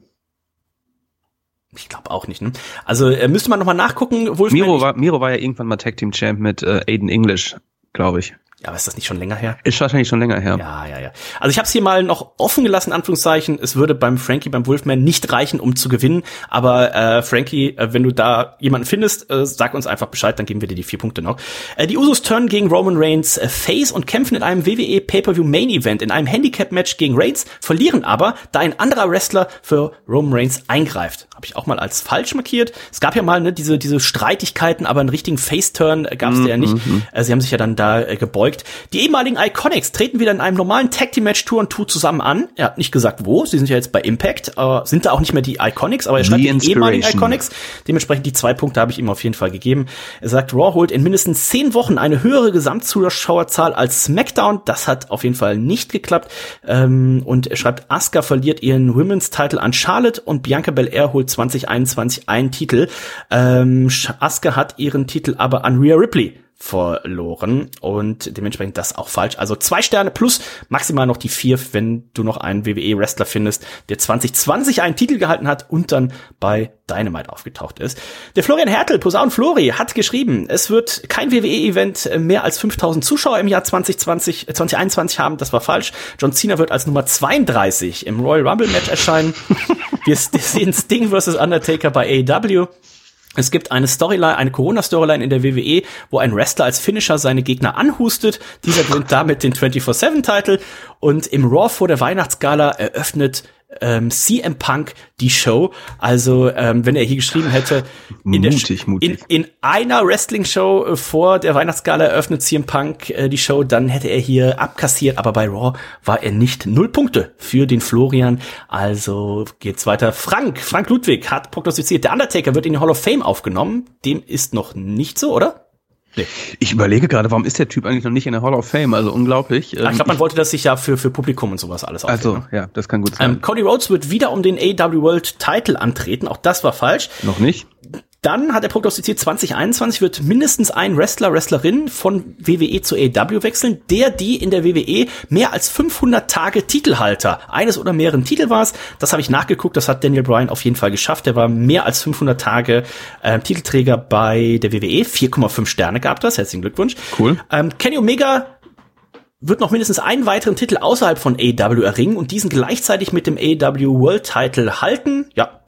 Ich glaube auch nicht, ne? Also äh, müsste man noch mal nachgucken. Wolfman, Miro war, Miro war ja irgendwann mal Tag Team Champ mit äh, Aiden English, glaube ich. Ja, aber ist das nicht schon länger her? Ist wahrscheinlich schon länger her. Ja, ja, ja. Also ich habe es hier mal noch offen gelassen, Anführungszeichen. Es würde beim Frankie, beim Wolfman nicht reichen, um zu gewinnen. Aber äh, Frankie, äh, wenn du da jemanden findest, äh, sag uns einfach Bescheid, dann geben wir dir die vier Punkte noch. Äh, die Usos turnen gegen Roman Reigns äh, face und kämpfen in einem W W E Pay-Per-View Main Event in einem Handicap-Match gegen Reigns, verlieren aber, da ein anderer Wrestler für Roman Reigns eingreift. Habe ich auch mal als falsch markiert. Es gab ja mal ne, diese diese Streitigkeiten, aber einen richtigen Face-Turn äh, gab es mm-hmm. ja nicht. Äh, sie haben sich ja dann da äh, gebeugt. Die ehemaligen Iconics treten wieder in einem normalen Tag-Team-Match Two on Two zusammen an. Er hat nicht gesagt, wo. Sie sind ja jetzt bei Impact. Äh, sind da auch nicht mehr die Iconics, aber er schreibt die, die ehemaligen Iconics. Dementsprechend die zwei Punkte habe ich ihm auf jeden Fall gegeben. Er sagt, Raw holt in mindestens zehn Wochen eine höhere Gesamtzuschauerzahl als SmackDown. Das hat auf jeden Fall nicht geklappt. Ähm, und er schreibt, Asuka verliert ihren Women's-Title an Charlotte und Bianca Belair holt zwanzig einundzwanzig einen Titel. Ähm, Asuka hat ihren Titel aber an Rhea Ripley verloren, und dementsprechend das auch falsch. Also zwei Sterne plus maximal noch die vier, wenn du noch einen W W E-Wrestler findest, der zwanzig zwanzig einen Titel gehalten hat und dann bei Dynamite aufgetaucht ist. Der Florian Hertel, Posaun Flori, hat geschrieben, es wird kein W W E-Event mehr als fünftausend Zuschauer im Jahr zwanzig zwanzig, zwanzig einundzwanzig haben. Das war falsch. John Cena wird als Nummer zweiunddreißig im Royal Rumble Match erscheinen. Wir sehen Sting versus Undertaker bei A E W. Es gibt eine Storyline, eine Corona-Storyline in der W W E, wo ein Wrestler als Finisher seine Gegner anhustet. Dieser gewinnt damit den vierundzwanzig sieben Titel. Und im Raw vor der Weihnachtsgala eröffnet ähm, C M Punk die Show. Also ähm, wenn er hier geschrieben hätte, in, mutig, der, mutig. in, in einer Wrestling-Show äh, vor der Weihnachtsgala eröffnet C M Punk äh, die Show, dann hätte er hier abkassiert. Aber bei Raw war er nicht. Null Punkte für den Florian. Also geht's weiter. Frank, Frank Ludwig hat prognostiziert, der Undertaker wird in die Hall of Fame aufgenommen. Dem ist noch nicht so, oder? Nee. Ich überlege gerade, warum ist der Typ eigentlich noch nicht in der Hall of Fame? Also unglaublich. Ja, ich glaube, man ich, wollte das sich ja für für Publikum und sowas alles aufnehmen. Also, ja, das kann gut sein. Ähm, Cody Rhodes wird wieder um den A E W World Title antreten. Auch das war falsch. Noch nicht. Dann hat er prognostiziert, zwanzig einundzwanzig wird mindestens ein Wrestler, Wrestlerin von W W E zu A E W wechseln, der die in der W W E mehr als fünfhundert Tage Titelhalter eines oder mehreren Titel war. Das habe ich nachgeguckt, das hat Daniel Bryan auf jeden Fall geschafft. Der war mehr als fünfhundert Tage äh, Titelträger bei der W W E. vier Komma fünf Sterne gab das. Herzlichen Glückwunsch. Cool. Ähm, Kenny Omega wird noch mindestens einen weiteren Titel außerhalb von A E W erringen und diesen gleichzeitig mit dem A E W World Title halten. Ja,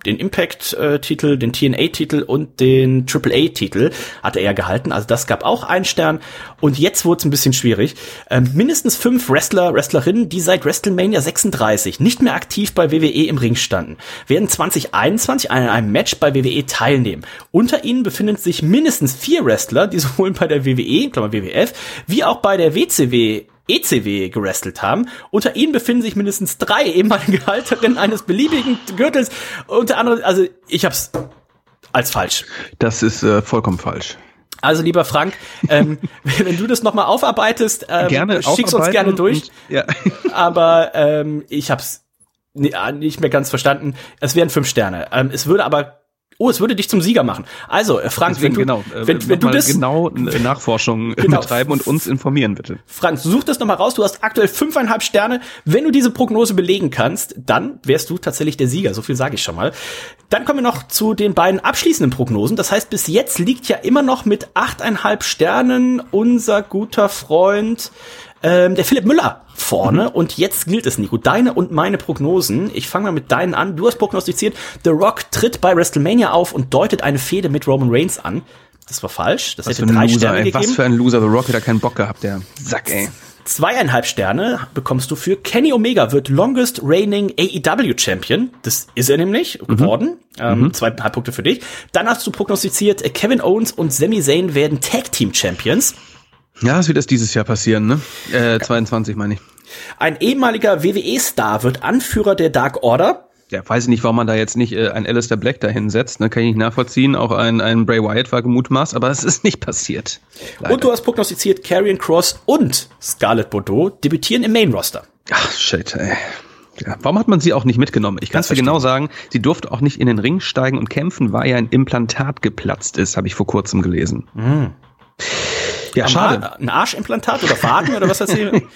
den Impact-Titel, den T N A-Titel und den Triple A-Titel hat er ja gehalten. Also das gab auch einen Stern. Und jetzt wurde es ein bisschen schwierig. Ähm, mindestens fünf Wrestler, Wrestlerinnen, die seit WrestleMania sechsunddreißig nicht mehr aktiv bei W W E im Ring standen, werden zwanzig einundzwanzig an einem Match bei W W E teilnehmen. Unter ihnen befinden sich mindestens vier Wrestler, die sowohl bei der W W E, Klammer W W F, wie auch bei der W C W E C W gewrestelt haben. Unter ihnen befinden sich mindestens drei ehemalige Halterinnen eines beliebigen Gürtels. Unter anderem, also ich hab's als falsch. Das ist äh, vollkommen falsch. Also lieber Frank, ähm, wenn du das nochmal aufarbeitest, ähm, gerne schick's uns gerne durch. Und, ja. Aber ähm, ich hab's nicht mehr ganz verstanden. Es wären fünf Sterne. Ähm, es würde aber Oh, es würde dich zum Sieger machen. Also, äh, Frank, Deswegen, wenn du, genau, äh, wenn, wenn du das genau Nachforschung genau. betreiben und uns informieren, bitte. Frank, such das nochmal raus. Du hast aktuell fünfeinhalb Sterne. Wenn du diese Prognose belegen kannst, dann wärst du tatsächlich der Sieger. So viel sage ich schon mal. Dann kommen wir noch zu den beiden abschließenden Prognosen. Das heißt, bis jetzt liegt ja immer noch mit achteinhalb Sternen unser guter Freund ähm, der Philipp Müller vorne. Mhm. Und jetzt gilt es, Nico, deine und meine Prognosen. Ich fange mal mit deinen an. Du hast prognostiziert, The Rock tritt bei WrestleMania auf und deutet eine Fehde mit Roman Reigns an. Das war falsch. Das Was hätte drei Loser, Sterne ey. gegeben. Was für ein Loser. The Rock hat da keinen Bock gehabt, der Sack, ey. Zweieinhalb Sterne bekommst du für Kenny Omega wird longest reigning A E W Champion. Das ist er nämlich geworden. Mhm. Ähm, mhm. Zweieinhalb Punkte für dich. Dann hast du prognostiziert, Kevin Owens und Sami Zayn werden Tag Team Champions. Ja, das wird das dieses Jahr passieren, ne? Äh, zweiundzwanzig meine ich. Ein ehemaliger W W E-Star wird Anführer der Dark Order. Ja, weiß ich nicht, warum man da jetzt nicht äh, ein Alistair Black da hinsetzt. Ne? Kann ich nicht nachvollziehen. Auch ein, ein Bray Wyatt war gemutmaßt, aber es ist nicht passiert. Leider. Und du hast prognostiziert, Karrion Kross und Scarlett Bordeaux debütieren im Main-Roster. Ach, shit, ey. Ja, warum hat man sie auch nicht mitgenommen? Ich kann es dir genau sagen, sie durfte auch nicht in den Ring steigen und kämpfen, weil ja ein Implantat geplatzt ist, habe ich vor kurzem gelesen. Mhm. Ja, schade. Ar- ein Arschimplantat oder Faden oder was erzählen wir?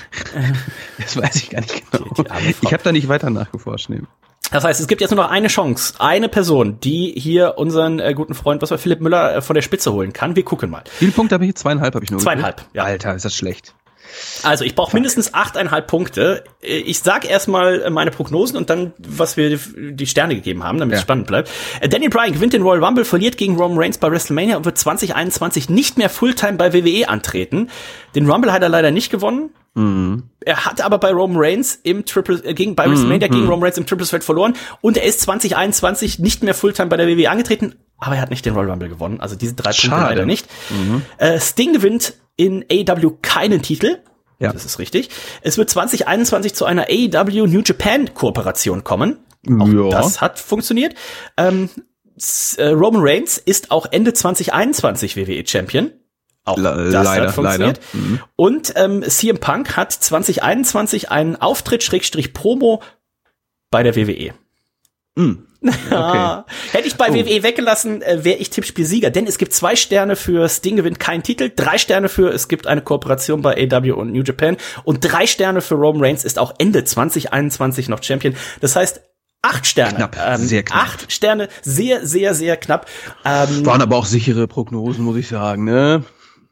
Das weiß ich gar nicht genau. Die, die ich habe da nicht weiter nachgeforscht. Nee. Das heißt, es gibt jetzt nur noch eine Chance, eine Person, die hier unseren äh, guten Freund, was war Philipp Müller, äh, von der Spitze holen kann. Wir gucken mal. Wie viele Punkte habe ich? Zweieinhalb habe ich nur. Zweieinhalb, ja. Alter, ist das schlecht. Also ich brauche mindestens achteinhalb Punkte. Ich sag erstmal meine Prognosen und dann, was wir die Sterne gegeben haben, damit es ja. spannend bleibt. Daniel Bryan gewinnt den Royal Rumble, verliert gegen Roman Reigns bei WrestleMania und wird zwanzig einundzwanzig nicht mehr Fulltime bei W W E antreten. Den Rumble hat er leider nicht gewonnen. Mhm. Er hat aber bei Roman Reigns im Triple äh, gegen bei mhm. WrestleMania gegen Roman Reigns im Triple Threat verloren und er ist zwanzig einundzwanzig nicht mehr Fulltime bei der W W E angetreten, aber er hat nicht den Royal Rumble gewonnen. Also diese drei Schade. Punkte leider nicht. Mhm. Äh, Sting gewinnt in A E W keinen Titel. Ja. Das ist richtig. Es wird zwanzig einundzwanzig zu einer A E W New Japan Kooperation kommen. Auch ja. das hat funktioniert. Ähm, Roman Reigns ist auch Ende zwanzig einundzwanzig W W E Champion. Auch Le- das leider, hat funktioniert. Leider. Mhm. Und ähm, C M Punk hat zwanzig einundzwanzig einen Auftritt Schrägstrich Promo bei der W W E. Mhm. Okay. Hätte ich bei oh. W W E weggelassen, äh, wäre ich Tippspielsieger, denn es gibt zwei Sterne für Sting gewinnt keinen Titel, drei Sterne für es gibt eine Kooperation bei A E W und New Japan und drei Sterne für Roman Reigns ist auch Ende zwanzig einundzwanzig noch Champion. Das heißt, acht Sterne. Knapp, ähm, sehr knapp. Acht Sterne, sehr, sehr, sehr knapp. Ähm, Waren aber auch sichere Prognosen, muss ich sagen, ne?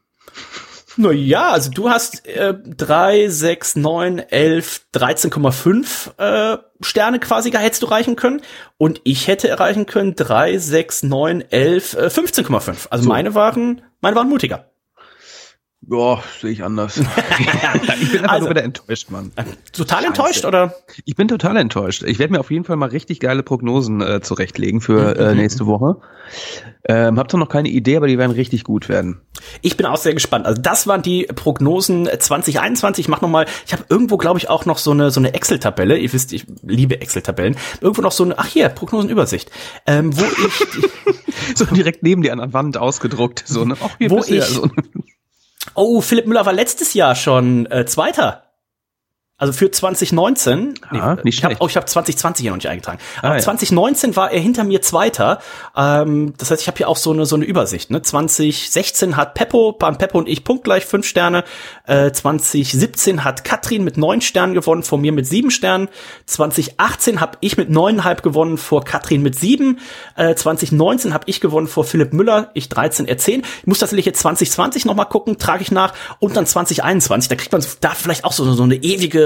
Na ja, also du hast äh, drei, sechs, neun, elf, dreizehn Komma fünf äh, Sterne quasi hättest du erreichen können und ich hätte erreichen können drei, sechs, neun, elf, äh, fünfzehn Komma fünf. Also so. meine waren meine waren mutiger. Ja, sehe ich anders. Ich bin einfach also, nur wieder enttäuscht, Mann. Total Scheiße. enttäuscht, oder? Ich bin total enttäuscht. Ich werde mir auf jeden Fall mal richtig geile Prognosen äh, zurechtlegen für äh, nächste Woche. Ähm, hab zwar noch keine Idee, aber die werden richtig gut werden. Ich bin auch sehr gespannt. Also das waren die Prognosen zwanzig einundzwanzig. Ich mach noch mal, ich habe irgendwo, glaube ich, auch noch so eine so eine Excel-Tabelle. Ihr wisst, ich liebe Excel-Tabellen. Irgendwo noch so eine, ach hier, Prognosenübersicht. Ähm, wo ich so direkt neben dir an der Wand ausgedruckt. So, ne? Ach, hier wo ich, so. Oh, Philipp Müller war letztes Jahr schon äh, Zweiter. Also für zwanzig neunzehn, ah, nee, nicht ich habe schlecht. oh, ich habe zwanzig zwanzig hier noch nicht eingetragen. Aber ah, ja. zwanzig neunzehn war er hinter mir Zweiter. Ähm, das heißt, ich habe hier auch so eine so eine Übersicht. Ne? zwanzig sechzehn hat Peppo, waren Peppo und ich punktgleich fünf Sterne. Äh, zwanzig siebzehn hat Katrin mit neun Sternen gewonnen, vor mir mit sieben Sternen. zwanzig achtzehn habe ich mit neuneinhalb gewonnen, vor Katrin mit sieben. Äh, zwanzig neunzehn habe ich gewonnen vor Philipp Müller, ich dreizehn, er zehn. Ich muss tatsächlich jetzt zwanzig zwanzig noch mal gucken, trage ich nach. Und dann zwanzig einundzwanzig, da kriegt man da vielleicht auch so, so eine ewige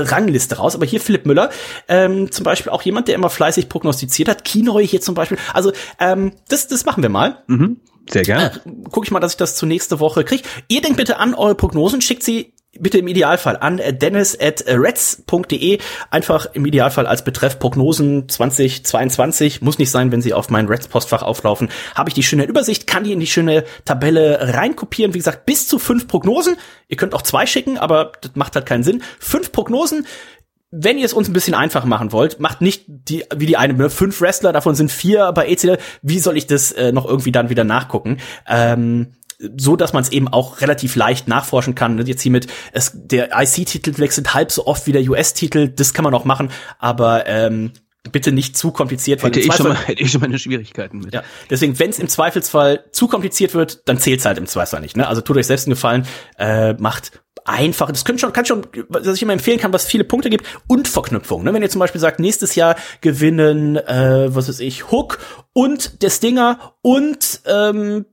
große Rangliste raus. Aber hier Philipp Müller, ähm, zum Beispiel auch jemand, der immer fleißig prognostiziert hat. Kinoy hier zum Beispiel. Also ähm, das, das machen wir mal. Mhm. Sehr gerne. Äh, guck ich mal, dass ich das zur nächste Woche kriege. Ihr denkt bitte an eure Prognosen, schickt sie bitte im Idealfall an dennis at reds punkt de. Einfach im Idealfall als Betreff Prognosen zwanzig zweiundzwanzig. Muss nicht sein, wenn sie auf mein Reds-Postfach auflaufen. Habe ich die schöne Übersicht, kann die in die schöne Tabelle reinkopieren. Wie gesagt, bis zu fünf Prognosen. Ihr könnt auch zwei schicken, aber das macht halt keinen Sinn. Fünf Prognosen. Wenn ihr es uns ein bisschen einfach machen wollt, macht nicht die wie die eine, fünf Wrestler, davon sind vier bei E C W. Wie soll ich das äh, noch irgendwie dann wieder nachgucken? Ähm, so, dass man es eben auch relativ leicht nachforschen kann. Jetzt hier mit, es, der I C-Titel wechselt halb so oft wie der U S-Titel, das kann man auch machen, aber ähm, bitte nicht zu kompliziert. Hätte ich, schon mal, hätte ich schon meine Schwierigkeiten mit. Ja, deswegen, wenn es im Zweifelsfall zu kompliziert wird, dann zählt's halt im Zweifelsfall nicht. Ne? Also tut euch selbst einen Gefallen, äh, macht einfach, das könnte schon, kann schon, was ich immer empfehlen kann, was viele Punkte gibt, und Verknüpfung. Ne? Wenn ihr zum Beispiel sagt, nächstes Jahr gewinnen, äh, was weiß ich, Hook und der Stinger und ähm,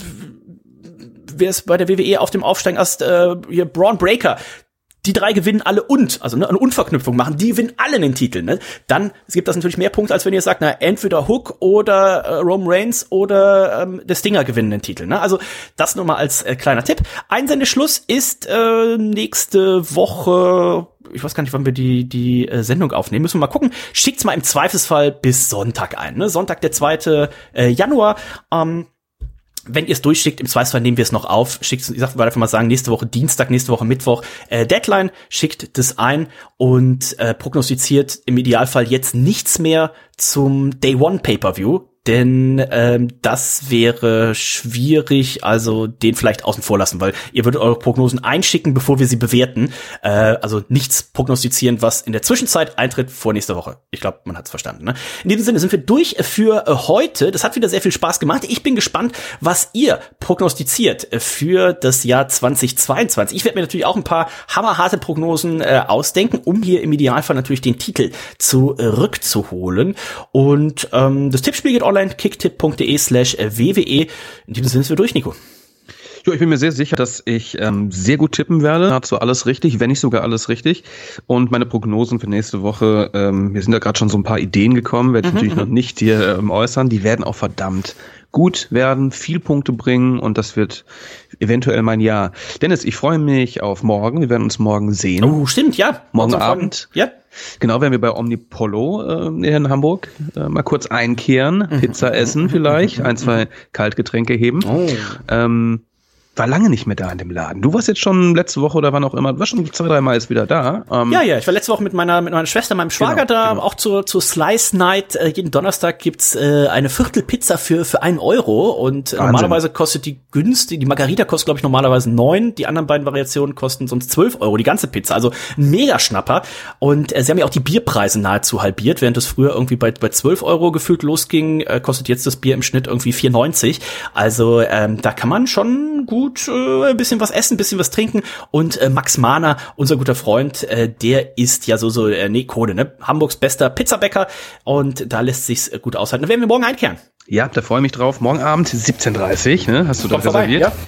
wer ist bei der W W E auf dem Aufsteigen erst, äh, hier Braun Breaker. Die drei gewinnen alle und, also ne, eine Unverknüpfung machen, die gewinnen alle den Titel. Ne? Dann es gibt das natürlich mehr Punkte, als wenn ihr sagt, na entweder Hook oder äh, Roman Reigns oder ähm, der Stinger gewinnen den Titel. Ne? Also das nur mal als äh, kleiner Tipp. Einsendeschluss ist äh, nächste Woche. Ich weiß gar nicht, wann wir die die äh, Sendung aufnehmen. Müssen wir mal gucken. Schickt's mal im Zweifelsfall bis Sonntag ein. Ne? Sonntag, der zweite Äh, Januar. Ähm, Wenn ihr es durchschickt, im Zweifelsfall nehmen wir es noch auf. Schickt, ich sag, einfach mal sagen, nächste Woche Dienstag, nächste Woche Mittwoch, äh, Deadline, schickt das ein und äh, prognostiziert im Idealfall jetzt nichts mehr zum Day One Pay-Per-View, denn ähm, das wäre schwierig, also den vielleicht außen vor lassen, weil ihr würdet eure Prognosen einschicken, bevor wir sie bewerten. Äh, also nichts prognostizieren, was in der Zwischenzeit eintritt vor nächster Woche. Ich glaube, man hat's verstanden. Ne? In diesem Sinne sind wir durch für äh, heute. Das hat wieder sehr viel Spaß gemacht. Ich bin gespannt, was ihr prognostiziert für das Jahr zwanzig zweiundzwanzig. Ich werde mir natürlich auch ein paar hammerharte Prognosen äh, ausdenken, um hier im Idealfall natürlich den Titel zurückzuholen. Und ähm, das Tippspiel geht online. kicktipp.de slash wwe. In diesem Sinne sind wir durch, Nico. Jo, ich bin mir sehr sicher, dass ich ähm, sehr gut tippen werde. Dazu alles richtig, wenn nicht sogar alles richtig. Und meine Prognosen für nächste Woche, ähm, mir sind da gerade schon so ein paar Ideen gekommen, werde ich mhm, natürlich noch nicht hier ähm, äußern. Die werden auch verdammt gut werden, viel Punkte bringen und das wird eventuell mein Jahr. Dennis, ich freue mich auf morgen. Wir werden uns morgen sehen. Oh, stimmt, ja. Morgen Abend. Ja. Genau, werden wir bei Omnipollo äh, in Hamburg äh, mal kurz einkehren, mhm. Pizza essen vielleicht, ein, zwei Kaltgetränke heben. Oh. Ähm, war lange nicht mehr da in dem Laden. Du warst jetzt schon letzte Woche oder wann auch immer, du warst schon zwei, drei Mal jetzt wieder da. Ähm, ja, ja, ich war letzte Woche mit meiner mit meiner Schwester, meinem Schwager genau, da, genau. Auch zur zur Slice Night. Äh, jeden Donnerstag gibt's äh, eine Viertelpizza für für einen Euro und äh, normalerweise kostet die günstig, die Margarita kostet glaube ich normalerweise neun, die anderen beiden Variationen kosten sonst zwölf Euro, die ganze Pizza. Also ein Mega-Schnapper und äh, sie haben ja auch die Bierpreise nahezu halbiert, während es früher irgendwie bei bei zwölf Euro gefühlt losging, äh, kostet jetzt das Bier im Schnitt irgendwie vier neunzig. Also ähm, da kann man schon gut äh, ein bisschen was essen, ein bisschen was trinken und äh, Max Mahner, unser guter Freund, äh, der ist ja so so äh, nee, Code, ne? Hamburgs bester Pizzabäcker und da lässt sich's äh, gut aushalten. Da werden wir morgen einkehren. Ja, da freue ich mich drauf. Morgen Abend siebzehn Uhr dreißig, ne? Hast du da reserviert? Ja.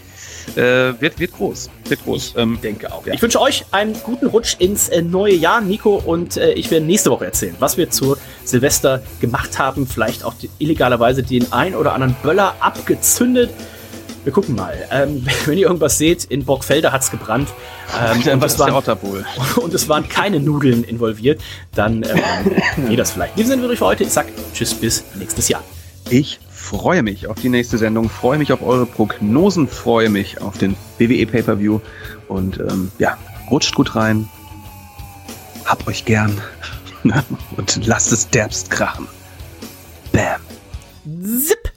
Äh, wird, wird groß. Wird groß. Ich ähm, denke auch. Ja. Ich wünsche euch einen guten Rutsch ins äh, neue Jahr, Nico, und äh, ich werde nächste Woche erzählen, was wir zu Silvester gemacht haben. Vielleicht auch die, illegalerweise den ein oder anderen Böller abgezündet. Wir gucken mal. Ähm, wenn ihr irgendwas seht, in Borgfelder hat's gebrannt. Ähm, und, es waren, und es waren keine Nudeln involviert. Dann ähm, geht das vielleicht. In diesem Sinne würde ich für heute. Ich sag tschüss, bis nächstes Jahr. Ich freue mich auf die nächste Sendung, freue mich auf eure Prognosen, freue mich auf den W W E Pay-Per-View und ähm, ja, rutscht gut rein, habt euch gern und lasst es derbst krachen. Bam. Zip.